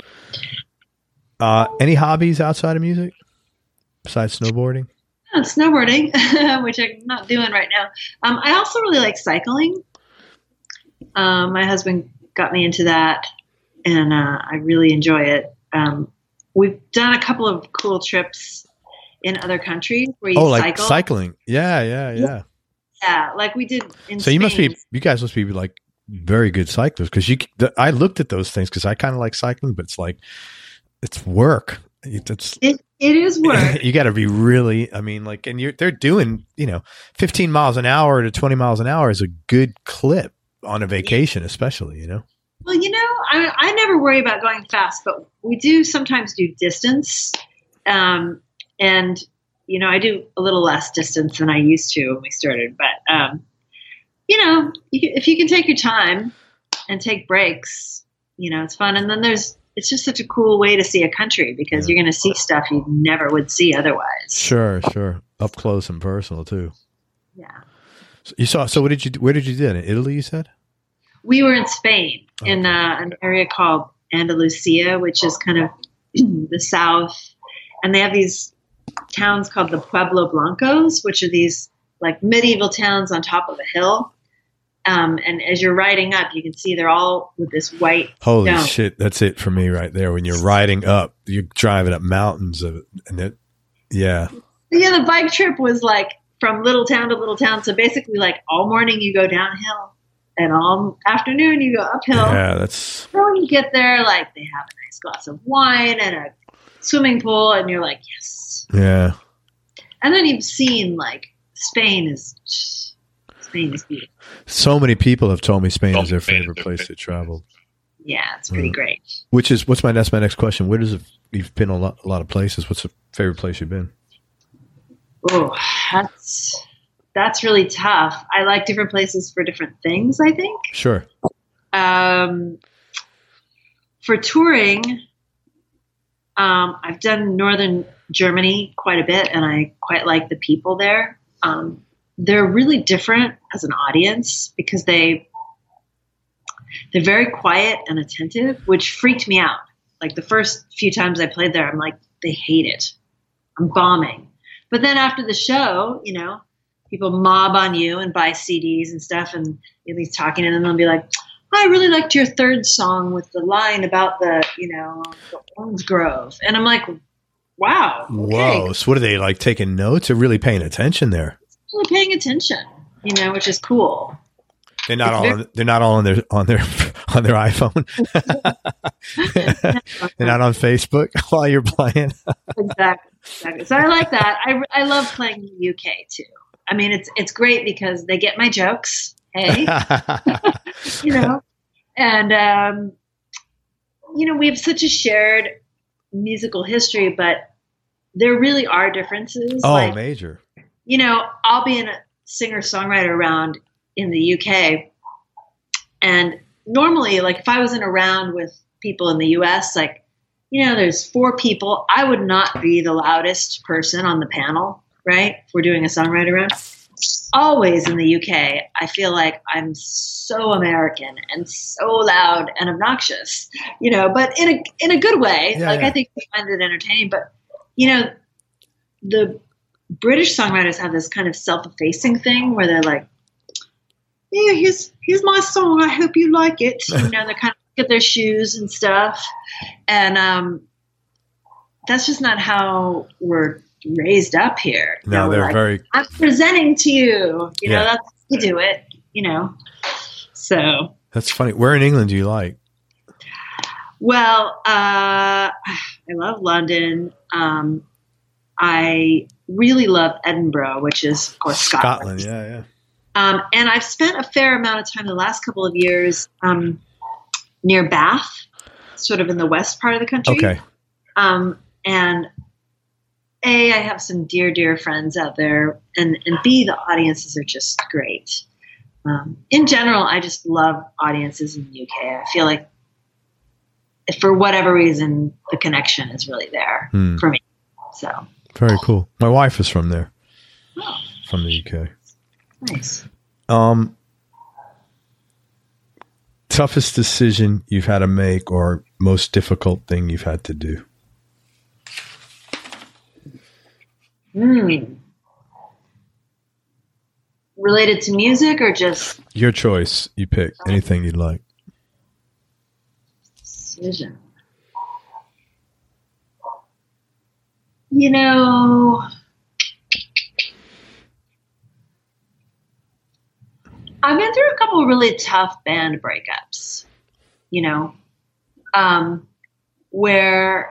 Uh, any hobbies outside of music besides snowboarding? uh, snowboarding, which I'm not doing right now. Um, I also really like cycling. Um, my husband got me into that and uh, I really enjoy it. Um, we've done a couple of cool trips in other countries where you Oh, like cycle. cycling. Yeah, yeah, yeah. Yeah, like we did in So you must Spain. be, you guys must be like very good cyclists because you, the, I looked at those things because I kind of like cycling, but it's like, it's work. It's, It, it is work. you got to be really, I mean, like, and you're, they're doing, you know, fifteen miles an hour to twenty miles an hour is a good clip on a vacation, especially, you know? Well, you know, I, I never worry about going fast, but we do sometimes do distance. Um, and, you know, I do a little less distance than I used to when we started. But, um, you know, you can, if you can take your time and take breaks, you know, it's fun. And then there's, it's just such a cool way to see a country because Yeah. you're going to see stuff you never would see otherwise. Sure, sure. Up close and personal too. Yeah. So you saw, so what did you, do- where did you do that? In Italy, you said? We were in Spain in Okay. uh, an area called Andalusia, which is kind of the south. And they have these towns called the Pueblo Blancos, which are these like medieval towns on top of a hill. Um, and as you're riding up, you can see they're all with this white Holy stone. shit. That's it for me right there. When you're riding up, you're driving up mountains of, and it, yeah. Yeah, the bike trip was like from little town to little town. So basically, like all morning you go downhill, and all afternoon you go uphill. Yeah, that's, So when you get there, like they have a nice glass of wine and a swimming pool, and you're like, yes. yeah. And then you've seen like Spain is Spain is beautiful. So many people have told me Spain is their favorite place to travel. Yeah, it's pretty mm. great. Which is, what's my, that's my next question. Where does it, you've been a lot, a lot of places. What's the favorite place you've been? Oh, that's, that's really tough. I like different places for different things, I think. Sure. Um, for touring, um, I've done Northern Germany quite a bit, and I quite like the people there. Um, they're really different as an audience because they, they're very quiet and attentive, which freaked me out. Like the first few times I played there, I'm like, they hate it. I'm bombing. But then after the show, you know, people mob on you and buy C Ds and stuff, and you'll be talking, and then they'll be like, I really liked your third song with the line about the, you know, the orange grove. And I'm like, wow. Okay. Whoa. So what are they, like, taking notes or really paying attention there? Really paying attention, you know, which is cool. They're not it's all. Very- on, they're not all on their on their on their iPhone. They're not on Facebook while you're playing. Exactly, exactly. So I like that. I, I love playing in the U K too. I mean, it's it's great because they get my jokes. Hey, you know, and um, you know, we have such a shared musical history, but there really are differences. Oh, like, major. You know, I'll be in a singer-songwriter round in the U K, and normally, like if I was in a round with people in the U S, like, you know, there's four people, I would not be the loudest person on the panel, right? If we're doing a songwriter round. Always in the U K, I feel like I'm so American and so loud and obnoxious, you know, but in a in a good way. Yeah, like yeah. I think we find it entertaining, but you know, the British songwriters have this kind of self-effacing thing where they're like, yeah, here's here's my song. I hope you like it. You know, they kind of look at their shoes and stuff, and um, that's just not how we're raised up here. No, you know, they're like, very. I'm presenting to you. You know, yeah. that's how we do it. You know, so that's funny. Where in England do you like? Well, uh, I love London. Um, I really love Edinburgh, which is of course Scotland. Scotland, yeah, yeah. Um, and I've spent a fair amount of time the last couple of years um, near Bath, sort of in the west part of the country. Okay. Um, and A, I have some dear, dear friends out there, and, and B, the audiences are just great. Um, in general, I just love audiences in the U K. I feel like if for whatever reason, the connection is really there hmm. for me. So very cool. My wife is from there, oh. from the U K. Nice. Um, toughest decision you've had to make, or most difficult thing you've had to do? Hmm. Related to music or just your choice? You pick anything you'd like. Decision. You know. I've been through a couple of really tough band breakups, you know, um, where,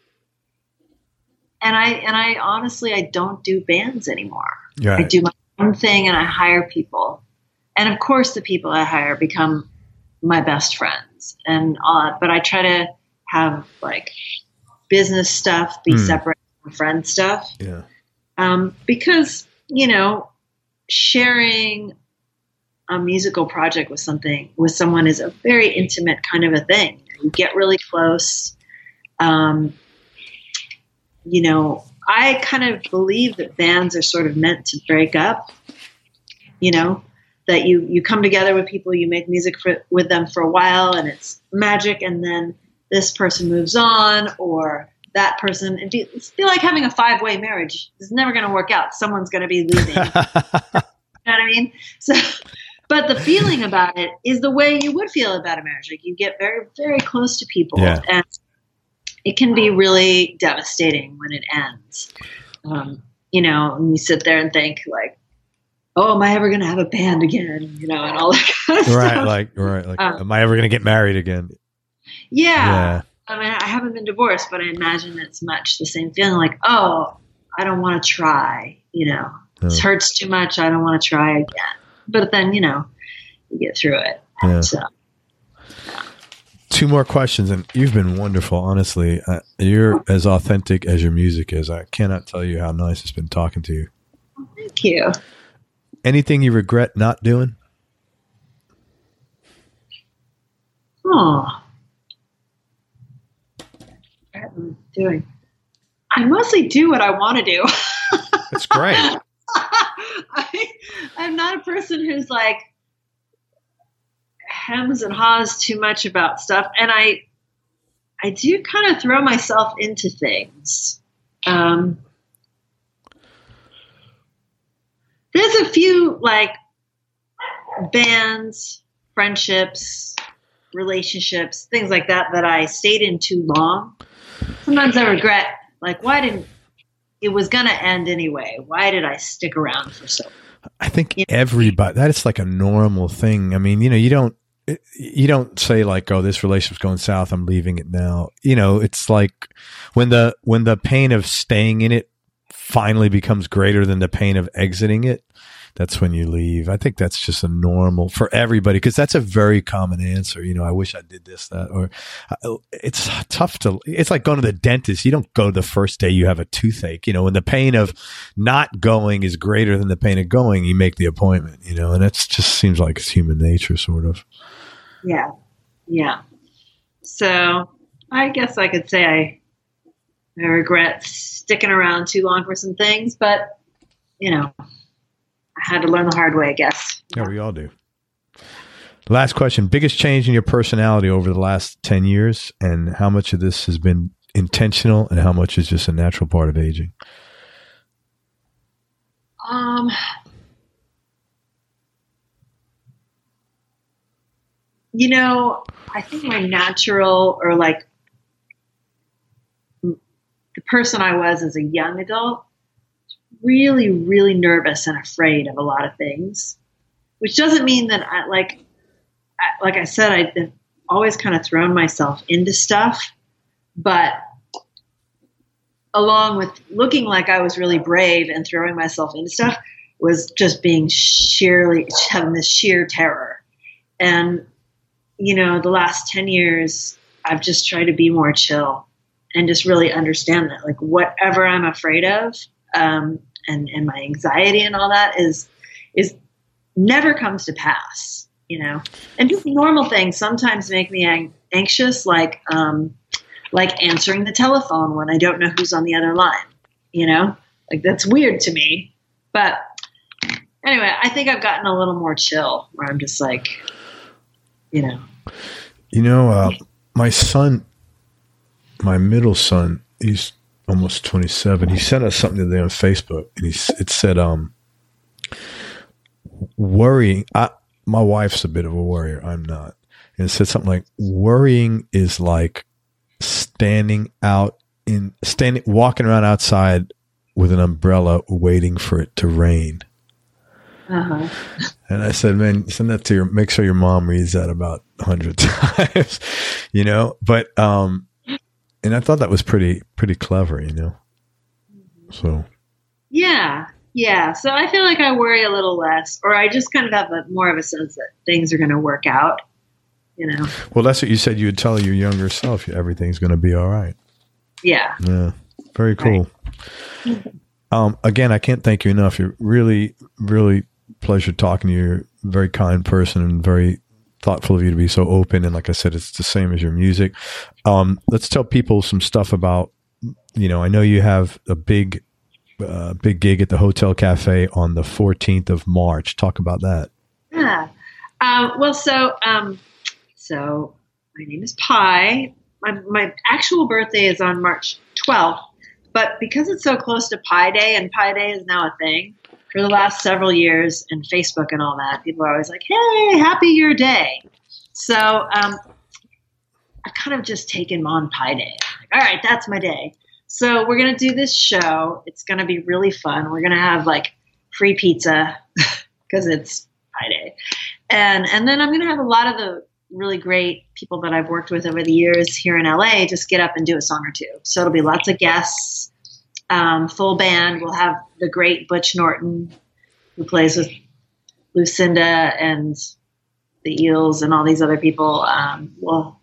and I, and I honestly, I don't do bands anymore. Right. I do my own thing and I hire people. And of course the people I hire become my best friends, and, uh, but I try to have like business stuff be mm. separate from friend stuff. Yeah. Um, because, you know, sharing a musical project with something with someone is a very intimate kind of a thing. You get really close. Um, you know, I kind of believe that bands are sort of meant to break up, you know, that you, you come together with people, you make music for, with them for a while and it's magic. And then this person moves on, or that person, it'd be, it'd be like having a five way marriage. It's never going to work out. Someone's going to be leaving. You know what I mean? So, but the feeling about it is the way you would feel about a marriage. Like you get very, very close to people, yeah. and it can be really devastating when it ends. Um, you know, and you sit there and think like, oh, am I ever going to have a band again? You know, and all that kind of right, stuff. Like, right. Like, um, am I ever going to get married again? Yeah. yeah. I mean, I haven't been divorced, but I imagine it's much the same feeling. Like, oh, I don't want to try, you know, oh. This hurts too much. I don't want to try again. But then, you know, you get through it. Yeah. So, yeah. two more questions, and you've been wonderful. Honestly, uh, you're as authentic as your music is. I cannot tell you how nice it's been talking to you. Thank you. Anything you regret not doing? Oh, what am I doing? I mostly do what I want to do. That's great. I, I'm not a person who's like hems and haws too much about stuff, and I, I do kind of throw myself into things. Um, there's a few like bands, friendships, relationships, things like that that I stayed in too long. Sometimes I regret, like, why didn't it was going to end anyway? Why did I stick around for so long? I think You know? everybody, that is like a normal thing. I mean, you know, you don't, you don't say like, oh, this relationship's going south, I'm leaving it now. You know, it's like when the, when the pain of staying in it finally becomes greater than the pain of exiting it, that's when you leave. I think that's just a normal for everybody, because that's a very common answer. You know, I wish I did this, that, or uh, it's tough to, it's like going to the dentist. You don't go the first day you have a toothache. You know, when the pain of not going is greater than the pain of going, you make the appointment, you know, and it just seems like it's human nature, sort of. Yeah. Yeah. So I guess I could say I, I regret sticking around too long for some things, but, you know, I had to learn the hard way, I guess. Yeah, we all do. Last question. Biggest change in your personality over the last ten years, and how much of this has been intentional and how much is just a natural part of aging? Um, you know, I think my natural, or like the person I was as a young adult, really, really nervous and afraid of a lot of things, which doesn't mean that I like, I, like I said, I've always kind of thrown myself into stuff, but along with looking like I was really brave and throwing myself into stuff was just being sheerly having this sheer terror. And, you know, the last ten years, I've just tried to be more chill and just really understand that, like, whatever I'm afraid of, um, and, and my anxiety and all that is, is never comes to pass, you know, and just normal things sometimes make me ang- anxious, like, um, like answering the telephone when I don't know who's on the other line, you know, like that's weird to me. But anyway, I think I've gotten a little more chill where I'm just like, you know, you know, uh, my son, my middle son, he's almost twenty-seven. He sent us something today on Facebook, and he, it said, um, worrying. I, my wife's a bit of a worrier. I'm not. And it said something like, worrying is like standing out in standing, walking around outside with an umbrella, waiting for it to rain. uh-huh. And I said, man, send that to your, make sure your mom reads that about a hundred times, you know, but, um, and I thought that was pretty, pretty clever, you know? So. Yeah. Yeah. So I feel like I worry a little less, or I just kind of have a, more of a sense that things are going to work out, you know? Well, that's what you said you would tell your younger self. Everything's going to be all right. Yeah. Yeah. Very cool. Right. Um, again, I can't thank you enough. You're really, really pleasure talking to you. You're a very kind person and very thoughtful of you to be so open. And like I said, it's the same as your music. Um, let's tell people some stuff about, you know, I know you have a big, uh, big gig at the Hotel Cafe on the fourteenth of March. Talk about that. Yeah. Um, well, so, um, so my name is Pi. My, my actual birthday is on March twelfth, but because it's so close to Pi Day, and Pi Day is now a thing for the last several years, and Facebook and all that, people are always like, hey, happy your day. So um, I've kind of just taken on Pi Day. Like, all right, that's my day. So we're going to do this show. It's going to be really fun. We're going to have like free pizza because it's Pi Day. And, and then I'm going to have a lot of the really great people that I've worked with over the years here in L A just get up and do a song or two. So it'll be lots of guests, um, full band. We'll have the great Butch Norton, who plays with Lucinda and the Eels and all these other people. Um, we'll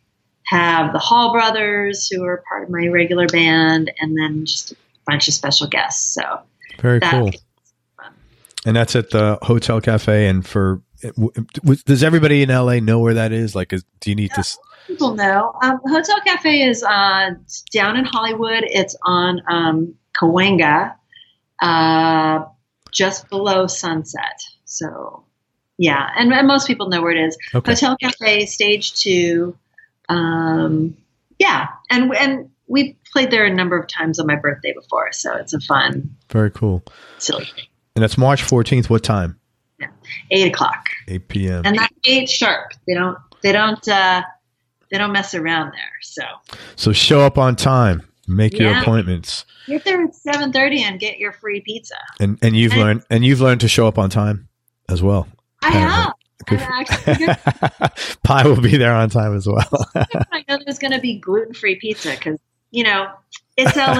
have the Hall Brothers, who are part of my regular band, and then just a bunch of special guests. So very cool. Fun. And that's at the Hotel Cafe. And for does everybody in L A know where that is? Like, is, do you need yeah, to? People know. Um, Hotel Cafe is uh, down in Hollywood. It's on um, Cahuenga, uh, just below Sunset. So, yeah, and, and most people know where it is. Okay. Hotel Cafe, Stage Two. Um, yeah, and and we've played there a number of times on my birthday before, so it's a fun, very cool, silly thing. And that's March fourteenth. What time? Yeah, eight o'clock. Eight p.m. And that's eight sharp. They don't. They don't. Uh, they don't mess around there. So. So show up on time. Make yeah. your appointments. Get there at seven thirty and get your free pizza. And and you've and, learned and you've learned to show up on time as well. I have. Actually, Pie will be there on time as well. I know there's going to be gluten-free pizza because, you know, it's L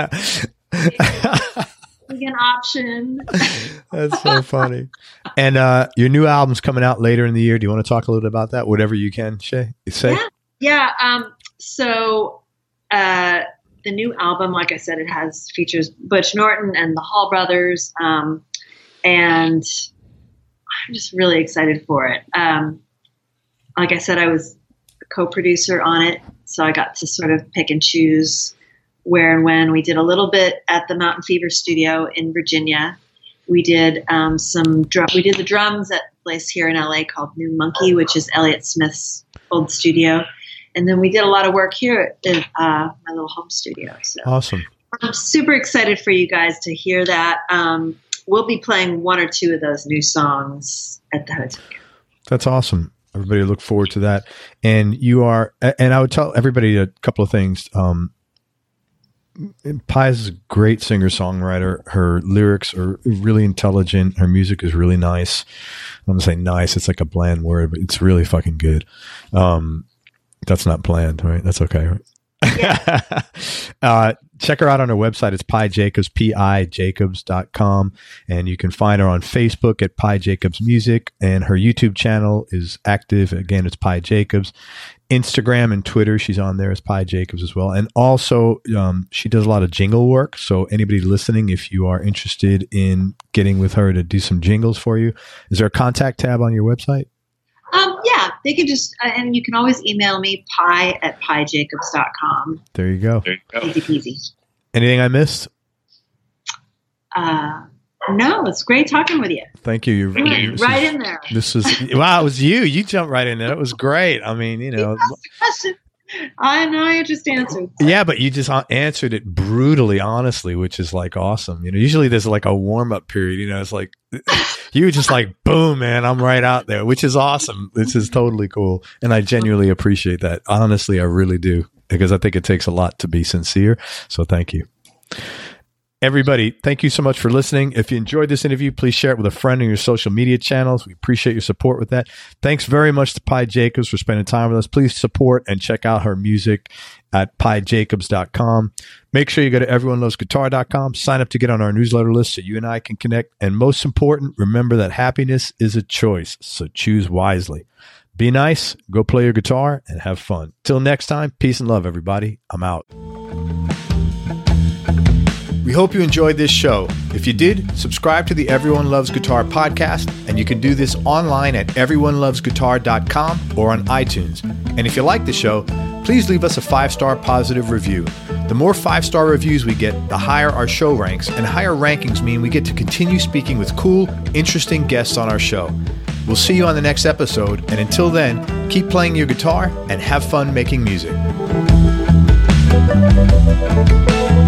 A. An option. That's so funny. And uh, your new album's coming out later in the year. Do you want to talk a little bit about that? Whatever you can, Shay. Say. Yeah. Yeah. Um, so uh, the new album, like I said, it has features Butch Norton and the Hall Brothers, um, and I'm just really excited for it. Um, like I said, I was a co-producer on it, so I got to sort of pick and choose where and when. We did a little bit at the Mountain Fever studio in Virginia. We did um, some drum. We did the drums at a place here in L A called New Monkey, which is Elliott Smith's old studio. And then we did a lot of work here at uh, my little home studio. So awesome! I'm super excited for you guys to hear that. Um, we'll be playing one or two of those new songs at the hotel. That's awesome. Everybody look forward to that. And you are, and I would tell everybody a couple of things. Um, Pie's a great singer-songwriter. Her lyrics are really intelligent. Her music is really nice. I'm going to say nice. It's like a bland word, but it's really fucking good. Um, that's not bland, right? That's okay, right? Yeah. uh, check her out on her website. It's Pie Jacobs, P I Jacobs dot com. And you can find her on Facebook at Pie Jacobs Music. And her YouTube channel is active. Again, it's Pie Jacobs. Instagram and Twitter, she's on there as Pie Jacobs as well. And also, um, she does a lot of jingle work. So anybody listening, if you are interested in getting with her to do some jingles for you, is there a contact tab on your website? Um, yeah, they can just, uh, and you can always email me, pie at pie jacobs dot com. There you go. There you go. Easy peasy. Anything I missed? Uh, no, it's great talking with you. Thank you. You're, you. Right is, in there. This is, wow, it was you. You jumped right in there. It was great. I mean, you know. I know I just answered. Yeah, but you just answered it brutally, honestly, which is like awesome. You know, usually there's like a warm up period. You know, it's like you were just like, boom, man, I'm right out there, which is awesome. This is totally cool, and I genuinely appreciate that. Honestly, I really do, because I think it takes a lot to be sincere. So, thank you. Everybody, thank you so much for listening. If you enjoyed this interview, please share it with a friend on your social media channels. We appreciate your support with that. Thanks very much to Pie Jacobs for spending time with us. Please support and check out her music at pie jacobs dot com. Make sure you go to everyone loves guitar dot com. Sign up to get on our newsletter list so you and I can connect. And most important, remember that happiness is a choice, so choose wisely. Be nice, go play your guitar, and have fun. Till next time, peace and love, everybody. I'm out. We hope you enjoyed this show. If you did, subscribe to the Everyone Loves Guitar podcast, and you can do this online at everyone loves guitar dot com or on iTunes. And if you like the show, please leave us a five-star positive review. The more five-star reviews we get, the higher our show ranks, and higher rankings mean we get to continue speaking with cool, interesting guests on our show. We'll see you on the next episode, and until then, keep playing your guitar and have fun making music.